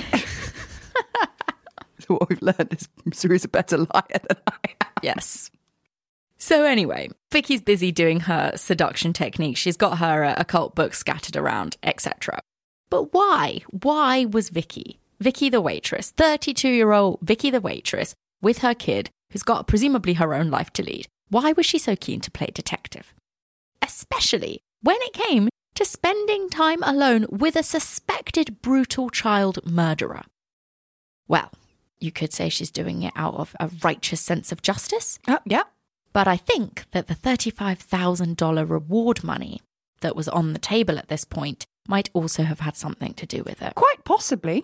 So what we've learned is Suru's a better liar than I am. Yes. So anyway, Vicky's busy doing her seduction technique. She's got her uh, occult books scattered around, et cetera. But why? Why was Vicky, Vicky the waitress, thirty-two-year-old Vicky the waitress, with her kid, who's got presumably her own life to lead, why was she so keen to play detective? Especially when it came to spending time alone with a suspected brutal child murderer. Well, you could say she's doing it out of a righteous sense of justice. Uh, yeah. But I think that the thirty-five thousand dollars reward money that was on the table at this point might also have had something to do with it. Quite possibly.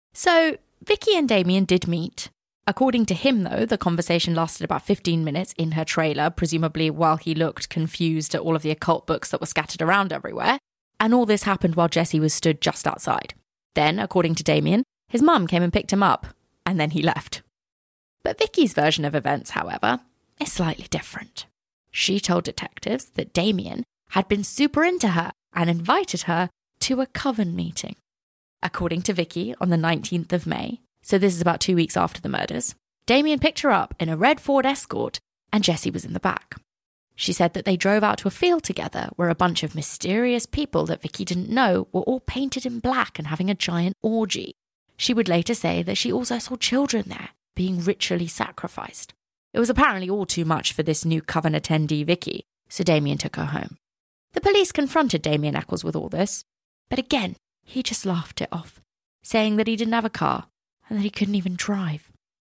So Vicky and Damien did meet. According to him, though, the conversation lasted about fifteen minutes in her trailer, presumably while he looked confused at all of the occult books that were scattered around everywhere. And all this happened while Jesse was stood just outside. Then, according to Damien, his mum came and picked him up, and then he left. But Vicky's version of events, however, is slightly different. She told detectives that Damien had been super into her and invited her to a coven meeting. According to Vicky, on the nineteenth of May, so this is about two weeks after the murders, Damien picked her up in a red Ford Escort and Jesse was in the back. She said that they drove out to a field together where a bunch of mysterious people that Vicky didn't know were all painted in black and having a giant orgy. She would later say that she also saw children there being ritually sacrificed. It was apparently all too much for this new coven attendee Vicky, so Damien took her home. The police confronted Damien Eccles with all this, but again, he just laughed it off, saying that he didn't have a car and that he couldn't even drive.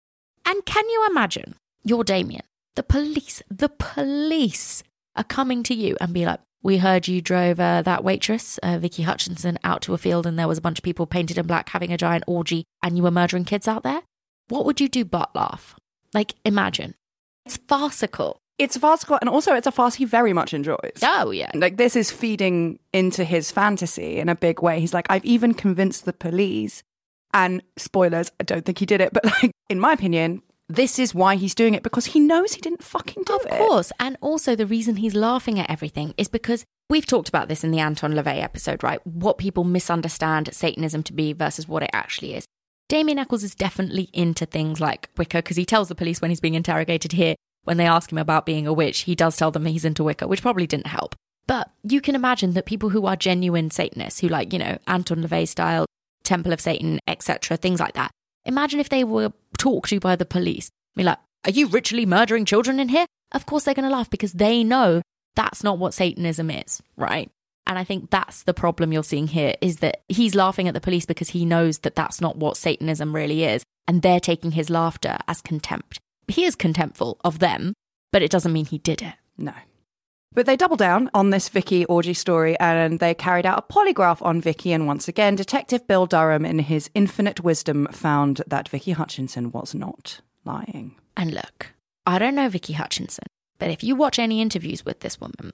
And can you imagine, you're Damien, the police, the police are coming to you and be like, we heard you drove uh, that waitress, uh, Vicky Hutchinson, out to a field and there was a bunch of people painted in black having a giant orgy and you were murdering kids out there? What would you do but laugh? Like, imagine. It's farcical. It's farcical, and also it's a farce he very much enjoys. Oh, yeah. Like, this is feeding into his fantasy in a big way. He's like, I've even convinced the police. And spoilers, I don't think he did it. But, like, in my opinion, this is why he's doing it, because he knows he didn't fucking do of it. Of course. And also the reason he's laughing at everything is because we've talked about this in the Anton LaVey episode, right? What people misunderstand Satanism to be versus what it actually is. Damien Eccles is definitely into things like Wicca, because he tells the police when he's being interrogated here, when they ask him about being a witch, he does tell them he's into Wicca, which probably didn't help. But you can imagine that people who are genuine Satanists, who like, you know, Anton LaVey style, Temple of Satan, et cetera, things like that. Imagine if they were talked to by the police. Be like, are you ritually murdering children in here? Of course they're going to laugh because they know that's not what Satanism is, right? And I think that's the problem you're seeing here, is that he's laughing at the police because he knows that that's not what Satanism really is. And they're taking his laughter as contempt. He is contemptful of them, but it doesn't mean he did it. No. But they doubled down on this Vicky orgy story and they carried out a polygraph on Vicky. And once again, Detective Bill Durham, in his infinite wisdom, found that Vicky Hutchinson was not lying. And look, I don't know Vicky Hutchinson, but if you watch any interviews with this woman,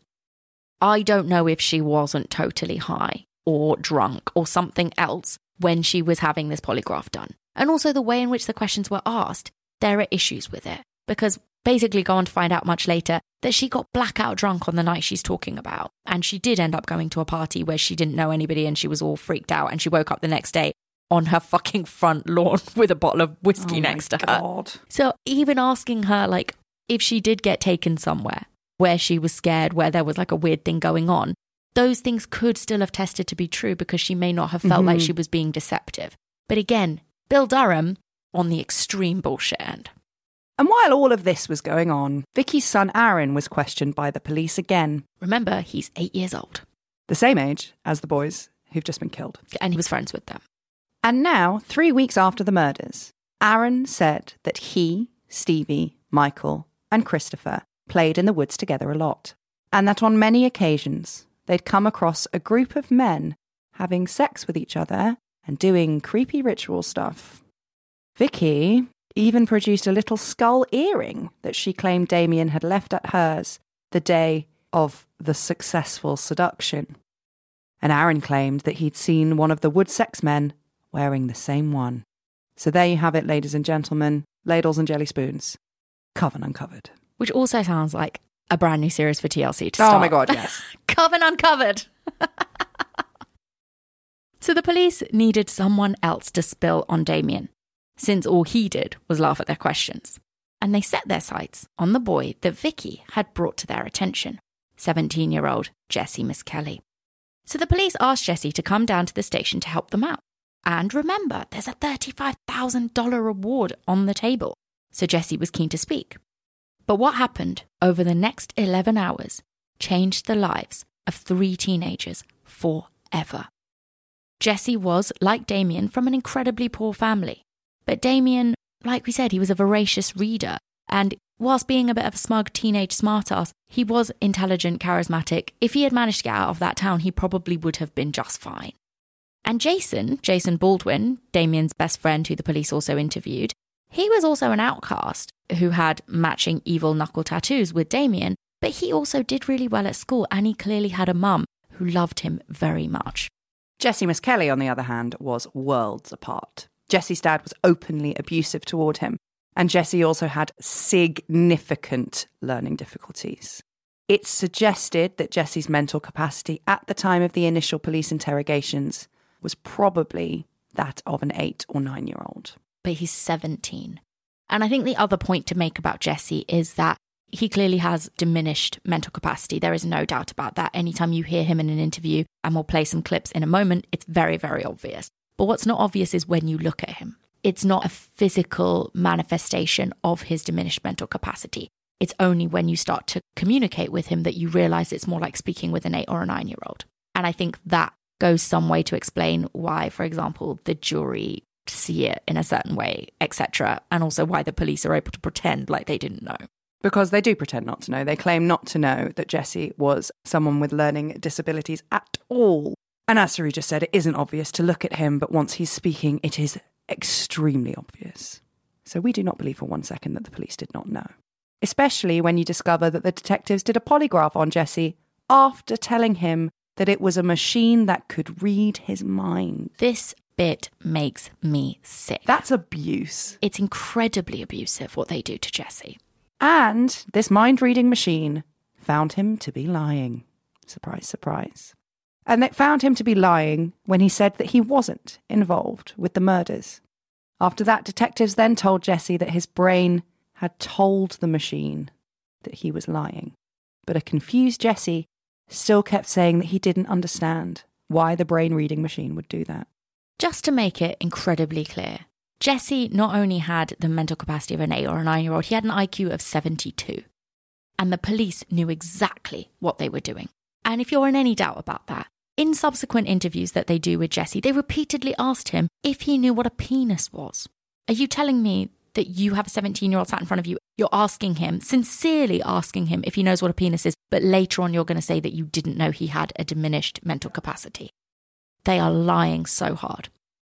I don't know if she wasn't totally high or drunk or something else when she was having this polygraph done. And also the way in which the questions were asked, there are issues with it. Because basically go on to find out much later that she got blackout drunk on the night she's talking about. And she did end up going to a party where she didn't know anybody and she was all freaked out. And she woke up the next day on her fucking front lawn with a bottle of whiskey oh next to God. her. So even asking her, like, if she did get taken somewhere where she was scared, where there was like a weird thing going on, those things could still have tested to be true because she may not have felt mm-hmm. like she was being deceptive. But again, Bill Durham on the extreme bullshit end. And while all of this was going on, Vicky's son Aaron was questioned by the police again. Remember, he's eight years old. The same age as the boys who've just been killed. And he was friends with them. And now, three weeks after the murders, Aaron said that he, Stevie, Michael, and Christopher played in the woods together a lot. And that on many occasions, they'd come across a group of men having sex with each other and doing creepy ritual stuff. Vicky even produced a little skull earring that she claimed Damien had left at hers the day of the successful seduction. And Aaron claimed that he'd seen one of the wood sex men wearing the same one. So there you have it, ladies and gentlemen, ladles and jelly spoons. Coven Uncovered. Which also sounds like a brand new series for T L C to start. Oh my God, yes. Coven Uncovered. So the police needed someone else to spill on Damien, since all he did was laugh at their questions. And they set their sights on the boy that Vicky had brought to their attention, seventeen-year-old Jesse Misskelley. So the police asked Jesse to come down to the station to help them out. And remember, there's a thirty-five thousand dollars reward on the table. So Jesse was keen to speak. But what happened over the next eleven hours changed the lives of three teenagers forever. Jesse was, like Damien, from an incredibly poor family. But Damien, like we said, he was a voracious reader. And whilst being a bit of a smug teenage smartass, he was intelligent, charismatic. If he had managed to get out of that town, he probably would have been just fine. And Jason, Jason Baldwin, Damien's best friend who the police also interviewed, he was also an outcast who had matching evil knuckle tattoos with Damien, but he also did really well at school and he clearly had a mum who loved him very much. Jesse Miskelly, on the other hand, was worlds apart. Jesse's dad was openly abusive toward him, and Jesse also had significant learning difficulties. It's suggested that Jesse's mental capacity at the time of the initial police interrogations was probably that of an eight or nine-year-old. But he's seventeen. And I think the other point to make about Jesse is that he clearly has diminished mental capacity. There is no doubt about that. Anytime you hear him in an interview, and we'll play some clips in a moment, it's very, very obvious. But what's not obvious is when you look at him. It's not a physical manifestation of his diminished mental capacity. It's only when you start to communicate with him that you realise it's more like speaking with an eight or a nine-year-old. And I think that goes some way to explain why, for example, the jury see it in a certain way, et cetera, and also why the police are able to pretend like they didn't know. Because they do pretend not to know. They claim not to know that Jesse was someone with learning disabilities at all. And as Saroo just said, it isn't obvious to look at him, but once he's speaking, it is extremely obvious. So we do not believe for one second that the police did not know. Especially when you discover that the detectives did a polygraph on Jesse after telling him that it was a machine that could read his mind. This bit makes me sick. That's abuse. It's incredibly abusive what they do to Jesse. And this mind-reading machine found him to be lying. Surprise, surprise. And it found him to be lying when he said that he wasn't involved with the murders. After that, detectives then told Jesse that his brain had told the machine that he was lying. But a confused Jesse still kept saying that he didn't understand why the brain-reading machine would do that. Just to make it incredibly clear, Jesse not only had the mental capacity of an eight or a nine-year-old, he had an I Q of seventy-two. And the police knew exactly what they were doing. And if you're in any doubt about that, in subsequent interviews that they do with Jesse, they repeatedly asked him if he knew what a penis was. Are you telling me that you have a seventeen-year-old sat in front of you, you're asking him, sincerely asking him if he knows what a penis is, but later on you're going to say that you didn't know he had a diminished mental capacity? They are lying so hard.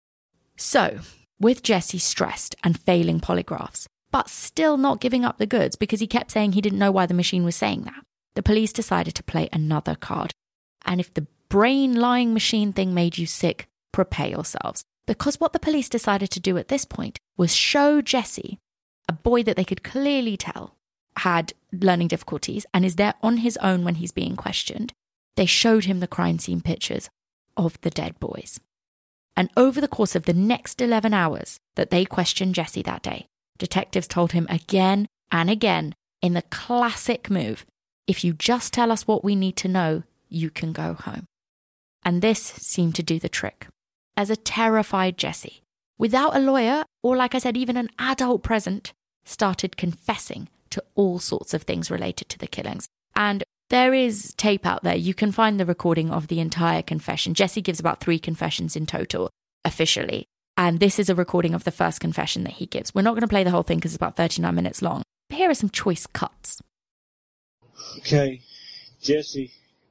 So, with Jesse stressed and failing polygraphs, but still not giving up the goods because he kept saying he didn't know why the machine was saying that, the police decided to play another card. And if the brain lying machine thing made you sick, prepare yourselves. Because what the police decided to do at this point was show Jesse, a boy that they could clearly tell had learning difficulties and is there on his own when he's being questioned. They showed him the crime scene pictures of the dead boys. And over the course of the next eleven hours that they questioned Jesse that day, detectives told him again and again in the classic move, if you just tell us what we need to know, you can go home. And this seemed to do the trick. As a terrified Jesse, without a lawyer, or like I said, even an adult present, started confessing to all sorts of things related to the killings. And there is tape out there. You can find the recording of the entire confession. Jesse gives about three confessions in total, officially. And this is a recording of the first confession that he gives. We're not going to play the whole thing because it's about thirty-nine minutes long. But here are some choice cuts. Okay, Jesse,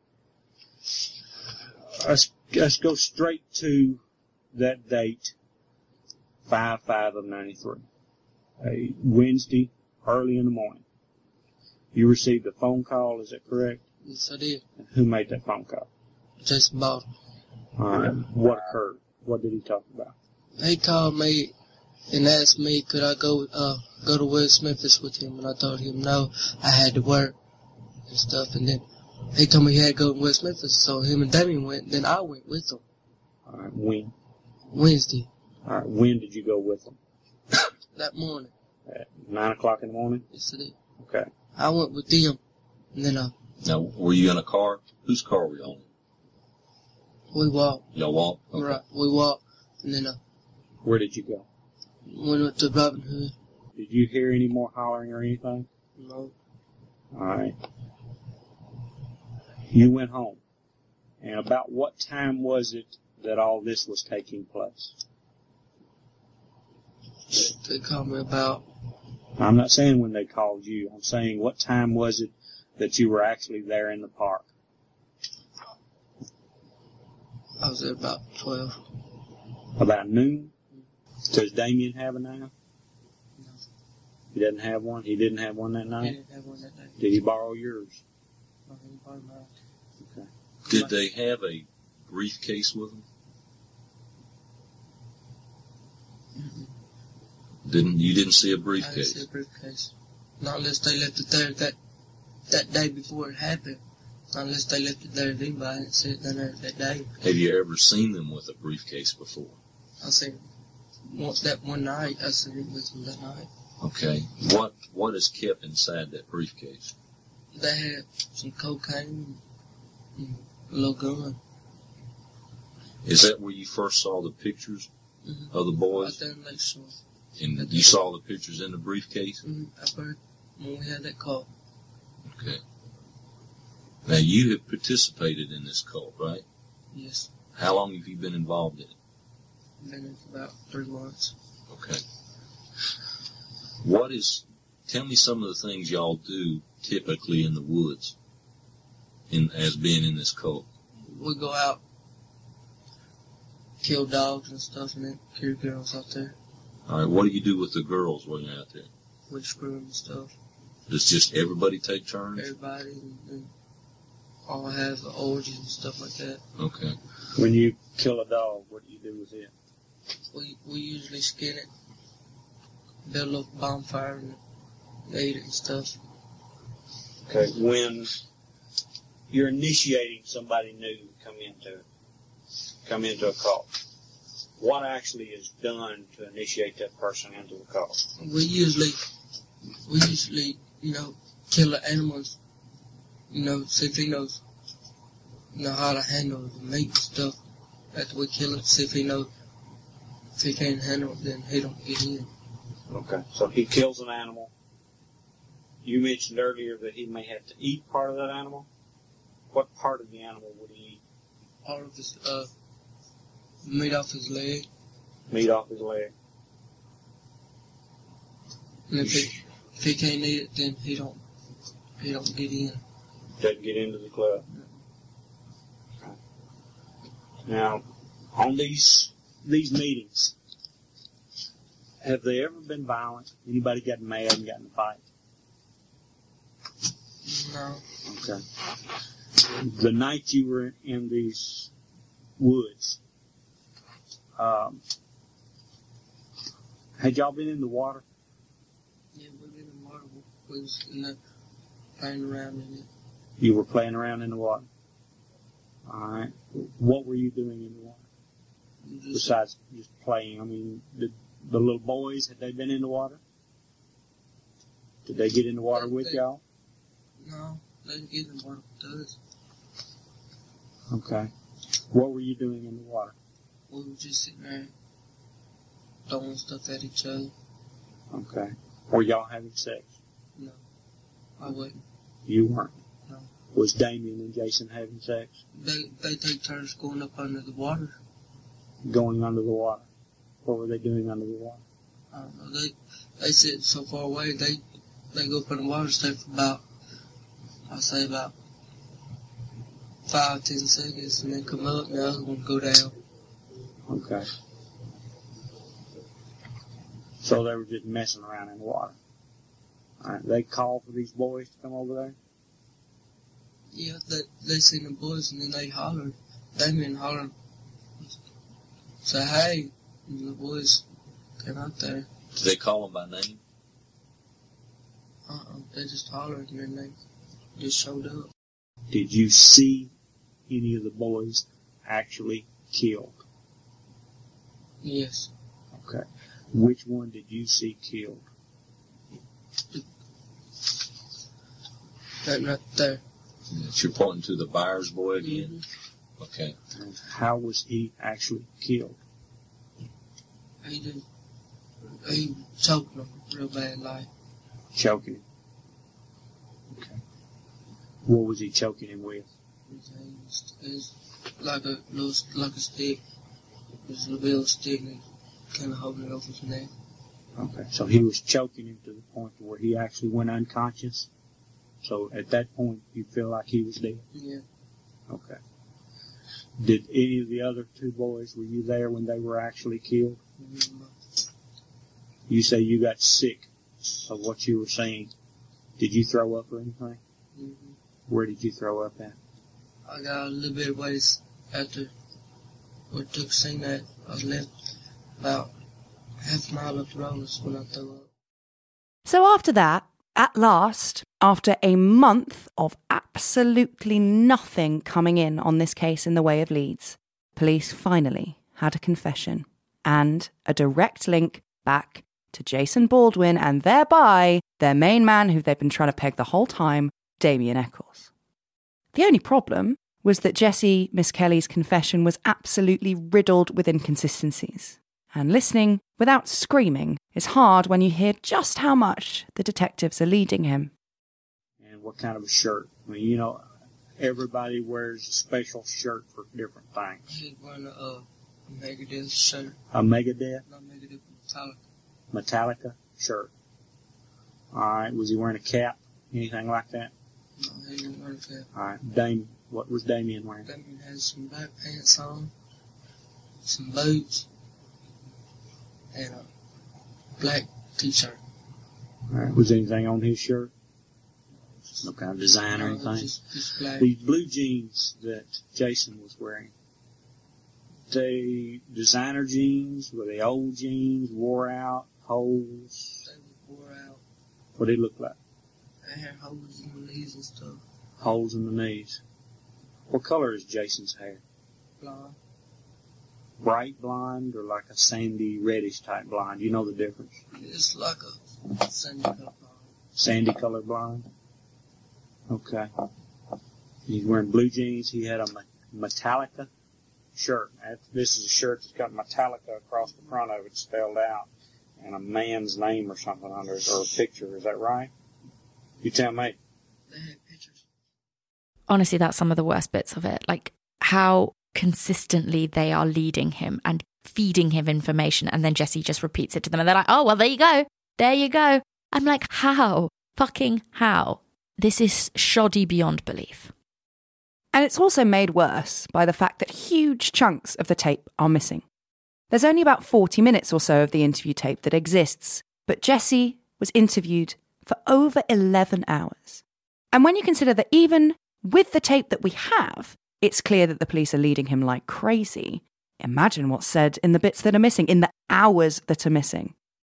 let's, let's go straight to that date, five five of ninety-three, a Wednesday, early in the morning. You received a phone call, is that correct? Yes, I did. Who made that phone call? Jason Baldwin. All right. What occurred? What did he talk about? He called me and asked me could I go uh, go to Will Smith's with him, and I told him no, I had to work and stuff. And then he told me he had to go to Will Smith's, so him and Damien went. Then I went with him. All right. When? Wednesday. All right. When did you go with him? That morning. At nine o'clock in the morning? Yes, I did. Okay. I went with them, and then uh. Now, were you in a car? Whose car were you on? We walked. Y'all walked? Okay. Right. We walked, and then uh, Where did you go? we went to Robin Hood. Did you hear any more hollering or anything? No. All right. You went home. And about what time was it that all this was taking place? They called me about, I'm not saying when they called you. I'm saying what time was it that you were actually there in the park? I was there about twelve. About noon? Does Damien have a knife? No. He doesn't have one? He didn't have one that He night? didn't have one that day. Did he borrow yours? No, he borrowed mine. Okay. Did they have a briefcase with them? Mm-mm. Didn't you didn't see a I didn't briefcase? see a briefcase. Not unless they left it there that that day before it happened. Not unless they left it there then, but I didn't see it down there that day. Have you ever seen them with a briefcase before? I seen it once that one night. I seen it with them that night. Okay. What what is kept inside that briefcase? They had some cocaine and a little gun. Is that where you first saw the pictures Mm-hmm. of the boys? Right there in Lakeshore. And you saw the pictures in the briefcase? Mm-hmm. I heard when we had that call. Okay. Now you have participated in this cult, right? Yes. How long have you been involved in it? Been in for about three months. Okay. What is, tell me some of the things y'all do typically in the woods in as being in this cult. We go out, kill dogs and stuff, and then carry girls out there. All right, what do you do with the girls when you're out there? We screw them and stuff. Does just everybody take turns? Everybody and, and all have orgies and stuff like that. Okay. When you kill a dog, what do you do with it? We we usually skin it, build a little bonfire, and eat it and stuff. Okay. When you're initiating somebody new to come into come into a cult, what actually is done to initiate that person into a cult? We usually we usually you know kill the animals. You know, see if he knows know how to handle the meat and stuff. After we kill it, see if he knows. If he can't handle it, then he don't get in. Okay. So he kills an animal. You mentioned earlier that he may have to eat part of that animal. What part of the animal would he eat? All of his uh meat off his leg, Meat off his leg. and if he if he can't eat it, then he don't he don't get in. Doesn't get into the club. Okay. Now, on these these meetings, have they ever been violent? Anybody got mad and got in a fight? No, Okay. The night you were in these woods, um, had y'all been in the water? yeah, we been in the water. We was in there playing around in it. You were playing around in the water. All right. What were you doing in the water We just, besides just playing? I mean, did the little boys, had they been in the water? Did they get in the water with y'all? no, they didn't get in the water with us. Okay. What were you doing in the water? We were just sitting there throwing stuff at each other. Okay. Were y'all having sex? No, I wouldn't. You weren't. No. Was Damien and Jason having sex? They they take turns going up under the water. Going under the water? What were they doing under the water? I don't know. They they sit so far away. They they go up in the water, stay for about I'll say about five ten seconds, and then come up, and the other one go down. Okay. So they were just messing around in the water. All right. They called for these boys to come over there? Yeah, they they seen the boys, and then they hollered. Damien hollered, say hey, and the boys came out there. Did they call them by name? Uh-uh, they just hollered, and then they just showed up. Did you see any of the boys actually killed? Yes. Okay. Which one did you see killed? That right there. Yes, you're pointing to the Byers boy again? Okay. And how was he actually killed? He did. He choked him real bad, like. Choking him. Okay. What was he choking him with? It's, it's like a little, like a stick. It's a little stick and kind of holding it over his neck. Okay. So he was choking him to the point where he actually went unconscious. So at that point, you feel like he was dead? Yeah. Okay. Did any of the other two boys, were you there when they were actually killed? Mm-hmm. You say you got sick of what you were seeing. Did you throw up or anything? Mm-hmm. Where did you throw up at? I got a little bit of ways after we took scene that I was left about half a mile up the road when I threw up. So after that, at last, after a month of absolutely nothing coming in on this case in the way of leads, police finally had a confession and a direct link back to Jason Baldwin and thereby their main man who they've been trying to peg the whole time, Damien Eccles. The only problem was that Jesse Misskelley's confession was absolutely riddled with inconsistencies. And listening without screaming is hard when you hear just how much the detectives are leading him. And what kind of a shirt? I mean, you know, everybody wears a special shirt for different things. He's wearing a uh, Megadeth shirt. A Megadeth? Not Megadeth, Metallica. Metallica shirt. All right. Was he wearing a cap? Anything like that? No, he didn't wear a cap. All right. Damien. What was Damien wearing? Damien had some black pants on, some boots, and a black t-shirt. All right. Was anything on his shirt? No kind of design or No, anything? Just, just black. These blue jeans that Jason was wearing, they designer jeans? Were they old jeans, wore out, holes? They wore out. What did he look like? They had holes in the knees and stuff. Holes in the knees. What color is Jason's hair? Blonde. Bright blonde or like a sandy reddish type blonde? You know the difference? It's like a sandy color blonde. Sandy color blonde? Okay. He's wearing blue jeans. He had a Metallica shirt. This is a shirt that's got Metallica across the front of it spelled out and a man's name or something under it, or a picture. Is that right? You tell me. They had pictures. Honestly, that's some of the worst bits of it. Like how consistently they are leading him and feeding him information, and then Jesse just repeats it to them and they're like, oh, well, there you go. There you go. I'm like, how? Fucking how? This is shoddy beyond belief. And it's also made worse by the fact that huge chunks of the tape are missing. There's only about forty minutes or so of the interview tape that exists, but Jesse was interviewed for over eleven hours. And when you consider that even with the tape that we have, it's clear that the police are leading him like crazy, imagine what's said in the bits that are missing, in the hours that are missing.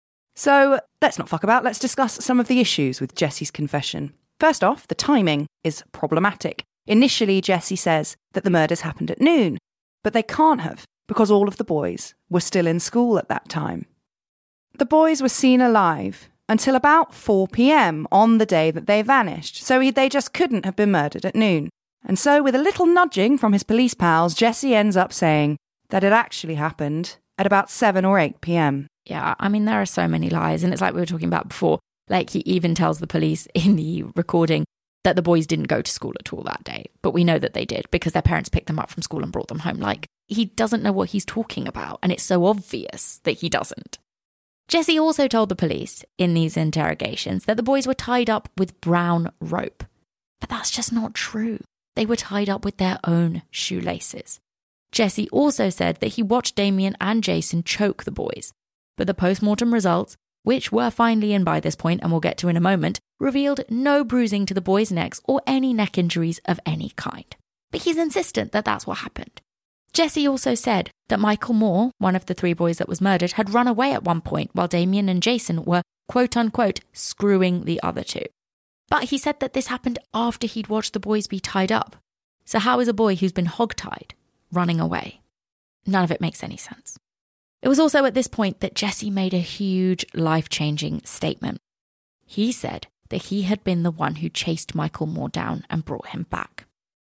So let's not fuck about, let's discuss some of the issues with Jesse's confession. First off, the timing is problematic. Initially, Jesse says that the murders happened at noon, but they can't have because all of the boys were still in school at that time. The boys were seen alive until about four p.m. on the day that they vanished, so they just couldn't have been murdered at noon. And so, with a little nudging from his police pals, Jesse ends up saying that it actually happened at about seven or eight p.m. Yeah, I mean, there are so many lies, and it's like we were talking about before. Like, he even tells the police in the recording that the boys didn't go to school at all that day. But we know that they did because their parents picked them up from school and brought them home. Like, he doesn't know what he's talking about, and it's so obvious that he doesn't. Jesse also told the police in these interrogations that the boys were tied up with brown rope. But that's just not true. They were tied up with their own shoelaces. Jesse also said that he watched Damien and Jason choke the boys. But the post-mortem results, which were finally in by this point and we'll get to in a moment, revealed no bruising to the boys' necks or any neck injuries of any kind. But he's insistent that that's what happened. Jesse also said that Michael Moore, one of the three boys that was murdered, had run away at one point while Damien and Jason were quote-unquote screwing the other two. But he said that this happened after he'd watched the boys be tied up. So how is a boy who's been hogtied running away? None of it makes any sense. It was also at this point that Jesse made a huge life-changing statement. He said that he had been the one who chased Michael Moore down and brought him back.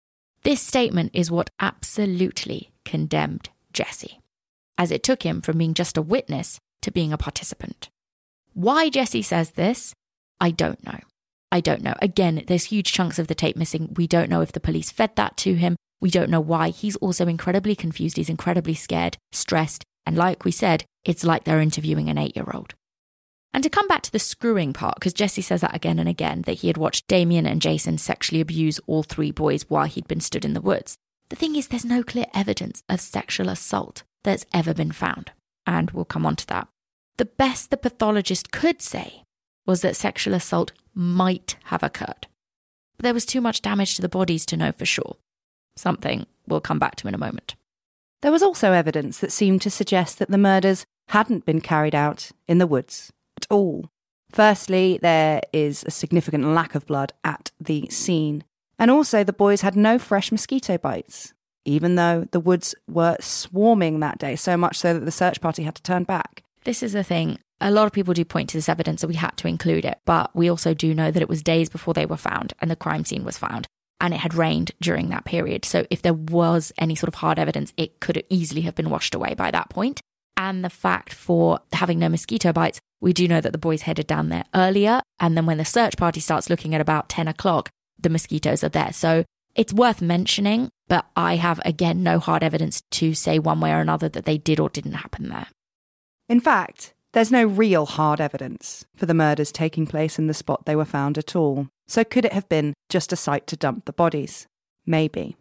This statement is what absolutely condemned Jesse, as it took him from being just a witness to being a participant. Why Jesse says this, I don't know. I don't know. Again, there's huge chunks of the tape missing. We don't know if the police fed that to him. We don't know why. He's also incredibly confused. He's incredibly scared, stressed. And like we said, it's like they're interviewing an eight-year-old. And to come back to the screwing part, because Jesse says that again and again, that he had watched Damien and Jason sexually abuse all three boys while he'd been stood in the woods. The thing is, there's no clear evidence of sexual assault that's ever been found. And we'll come on to that. The best the pathologist could say was that sexual assault might have occurred. But there was too much damage to the bodies to know for sure. Something we'll come back to in a moment. There was also evidence that seemed to suggest that the murders hadn't been carried out in the woods at all. Firstly, there is a significant lack of blood at the scene. And also, the boys had no fresh mosquito bites, even though the woods were swarming that day, so much so that the search party had to turn back. This is the thing. A lot of people do point to this evidence, so we had to include it. But we also do know that it was days before they were found and the crime scene was found. And it had rained during that period. So if there was any sort of hard evidence, it could easily have been washed away by that point. And the fact for having no mosquito bites, we do know that the boys headed down there earlier. And then when the search party starts looking at about ten o'clock, the mosquitoes are there. So it's worth mentioning, but I have, again, no hard evidence to say one way or another that they did or didn't happen there. In fact, there's no real hard evidence for the murders taking place in the spot they were found at all. So could it have been just a site to dump the bodies? Maybe.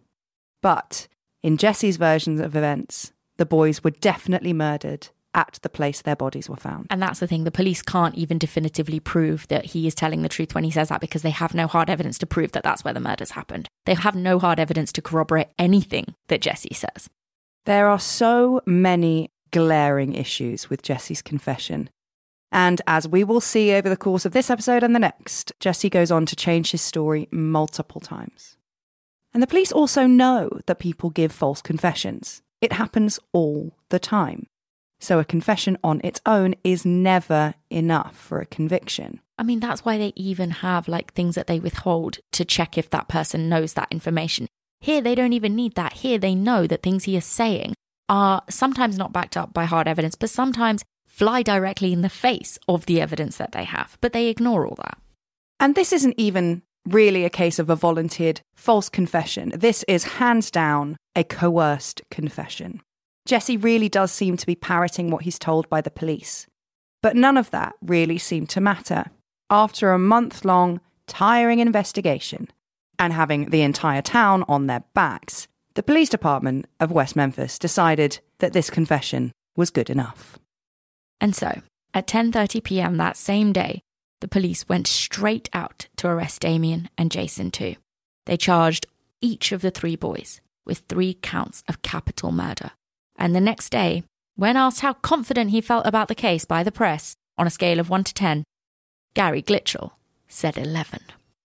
But in Jesse's versions of events, the boys were definitely murdered at the place their bodies were found. And that's the thing. The police can't even definitively prove that he is telling the truth when he says that, because they have no hard evidence to prove that that's where the murders happened. They have no hard evidence to corroborate anything that Jesse says. There are so many glaring issues with Jesse's confession. And as we will see over the course of this episode and the next, Jesse goes on to change his story multiple times. And the police also know that people give false confessions. It happens all the time. So a confession on its own is never enough for a conviction. I mean, that's why they even have like things that they withhold to check if that person knows that information. Here, they don't even need that. Here, they know that things he is saying are sometimes not backed up by hard evidence, but sometimes fly directly in the face of the evidence that they have. But they ignore all that. And this isn't even really a case of a volunteered false confession. This is hands down a coerced confession. Jesse really does seem to be parroting what he's told by the police. But none of that really seemed to matter. After a month-long, tiring investigation, and having the entire town on their backs, the police department of West Memphis decided that this confession was good enough. And so, at ten thirty p.m. that same day, the police went straight out to arrest Damien and Jason too. They charged each of the three boys with three counts of capital murder. And the next day, when asked how confident he felt about the case by the press, on a scale of one to ten, Gary Glitchell said eleven.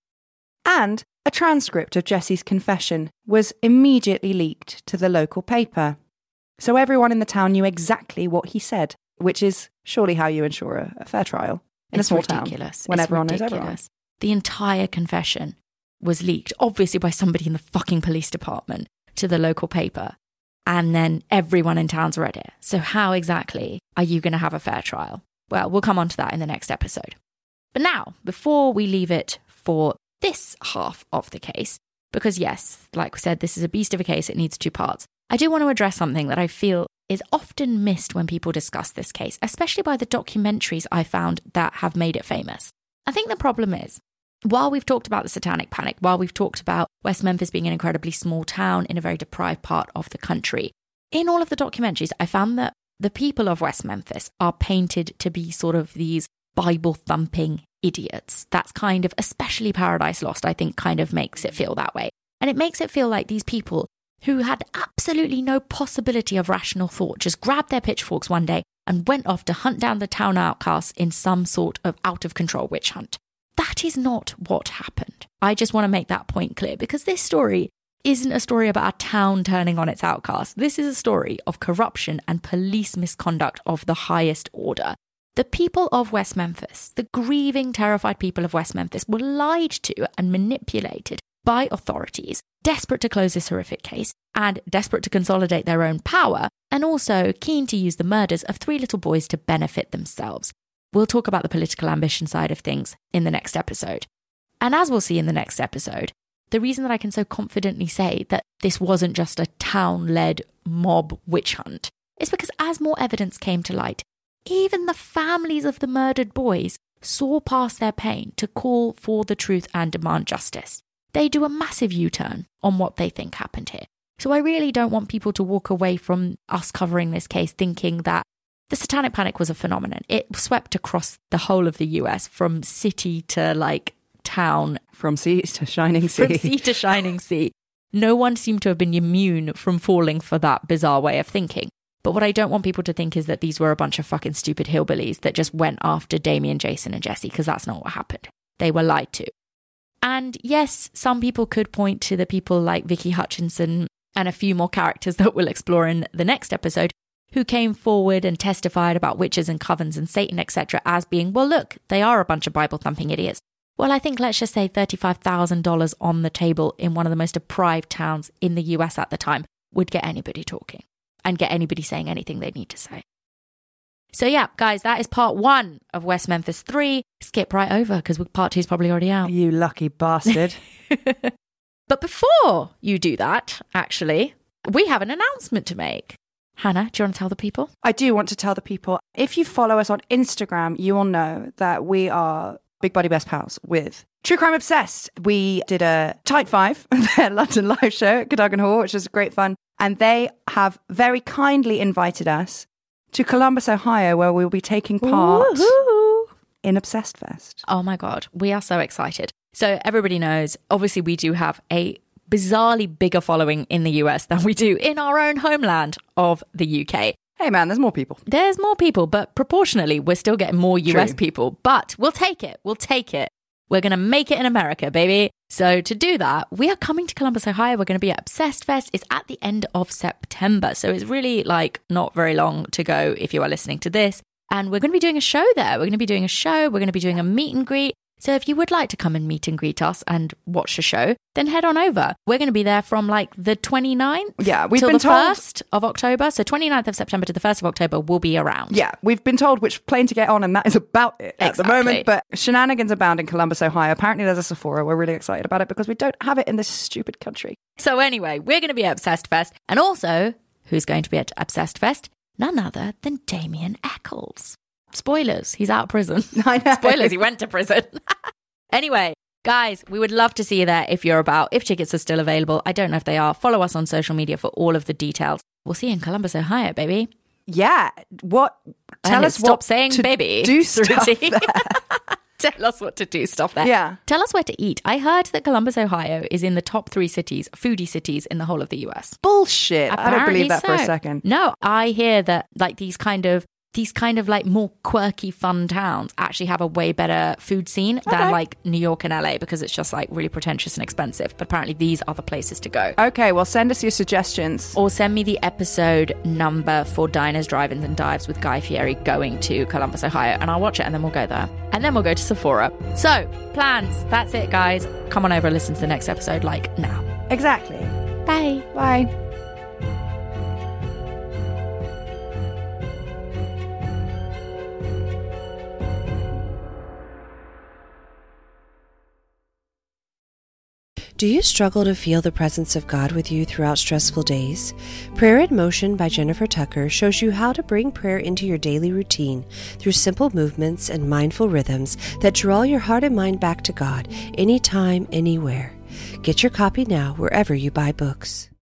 And a transcript of Jesse's confession was immediately leaked to the local paper. So everyone in the town knew exactly what he said, which is surely how you ensure a, a fair trial in it's a small ridiculous. town. When it's everyone ridiculous. knows everyone. The entire confession was leaked, obviously by somebody in the fucking police department, to the local paper. And then everyone in town's read it. So how exactly are you going to have a fair trial? Well, we'll come on to that in the next episode. But now, before we leave it for this half of the case, because yes, like we said, this is a beast of a case, it needs two parts, I do want to address something that I feel is often missed when people discuss this case, especially by the documentaries I found that have made it famous. I think the problem is, while we've talked about the Satanic Panic, while we've talked about West Memphis being an incredibly small town in a very deprived part of the country, in all of the documentaries, I found that the people of West Memphis are painted to be sort of these Bible-thumping idiots. That's kind of, especially Paradise Lost, I think kind of makes it feel that way. And it makes it feel like these people who had absolutely no possibility of rational thought just grabbed their pitchforks one day and went off to hunt down the town outcasts in some sort of out-of-control witch hunt. That is not what happened. I just want to make that point clear, because this story isn't a story about a town turning on its outcasts. This is a story of corruption and police misconduct of the highest order. The people of West Memphis, the grieving, terrified people of West Memphis, were lied to and manipulated by authorities desperate to close this horrific case and desperate to consolidate their own power, and also keen to use the murders of three little boys to benefit themselves. We'll talk about the political ambition side of things in the next episode. And as we'll see in the next episode, the reason that I can so confidently say that this wasn't just a town-led mob witch hunt is because as more evidence came to light, even the families of the murdered boys saw past their pain to call for the truth and demand justice. They do a massive U-turn on what they think happened here. So I really don't want people to walk away from us covering this case thinking that the Satanic Panic was a phenomenon. It swept across the whole of the U S from city to like town. From sea to shining sea. From sea to shining sea. No one seemed to have been immune from falling for that bizarre way of thinking. But what I don't want people to think is that these were a bunch of fucking stupid hillbillies that just went after Damien, Jason and Jesse, because that's not what happened. They were lied to. And yes, some people could point to the people like Vicky Hutchinson and a few more characters that we'll explore in the next episode who came forward and testified about witches and covens and Satan, et cetera as being, well, look, they are a bunch of Bible-thumping idiots. Well, I think let's just say thirty-five thousand dollars on the table in one of the most deprived towns in the U S at the time would get anybody talking and get anybody saying anything they need to say. So yeah, guys, that is part one of West Memphis three. Skip right over because part two is probably already out. You lucky bastard. But before you do that, actually, we have an announcement to make. Hannah, do you want to tell the people? I do want to tell the people. If you follow us on Instagram, you will know that we are Big Buddy Best Pals with True Crime Obsessed. We did a Type five, their London live show at Cadogan Hall, which was great fun. And they have very kindly invited us to Columbus, Ohio, where we'll be taking part Woo-hoo. in Obsessed Fest. Oh my God, we are so excited. So everybody knows, obviously we do have a bizarrely bigger following in the U S than we do in our own homeland of the U K. Hey man, there's more people. There's more people, but proportionally, we're still getting more U S True. people. But we'll take it. We'll take it. We're going to make it in America, baby. So to do that, we are coming to Columbus, Ohio. We're going to be at Obsessed Fest. It's at the end of September. So it's really like not very long to go if you are listening to this. And we're going to be doing a show there. We're going to be doing a show. We're going to be doing a meet and greet. So if you would like to come and meet and greet us and watch the show, then head on over. We're going to be there from like the twenty-ninth Yeah, we've till been the told- first of October. So twenty-ninth of September to the first of October, we'll be around. Yeah, we've been told which plane to get on, and that is about it at Exactly. the moment. But shenanigans abound in Columbus, Ohio. Apparently there's a Sephora. We're really excited about it because we don't have it in this stupid country. So anyway, we're going to be at Obsessed Fest. And also, who's going to be at Obsessed Fest? None other than Damien Eccles. Spoilers, he's out of prison. I know. Spoilers, he went to prison. Anyway, guys, we would love to see you there if you're about, if tickets are still available. I don't know if they are. Follow us on social media for all of the details. We'll see you in Columbus, Ohio, baby. Yeah. What? Tell And us stop what saying to baby. do stuff Rudy. there. Tell us what to do stuff there. Yeah. Tell us where to eat. I heard that Columbus, Ohio is in the top three cities, foodie cities in the whole of the U S. Bullshit. I don't Apparently believe that for a so. second. No, I hear that like these kind of these kind of like more quirky fun towns actually have a way better food scene than Okay. like New York and L A because it's just like really pretentious and expensive. But apparently these are the places to go. Okay, well, send us your suggestions. Or send me the episode number for Diners, Drive-Ins and Dives with Guy Fieri going to Columbus, Ohio, and I'll watch it and then we'll go there. And then we'll go to Sephora. So, plans. That's it, guys. Come on over and listen to the next episode like now. Exactly. Bye. Bye. Do you struggle to feel the presence of God with you throughout stressful days? Prayer in Motion by Jennifer Tucker shows you how to bring prayer into your daily routine through simple movements and mindful rhythms that draw your heart and mind back to God anytime, anywhere. Get your copy now wherever you buy books.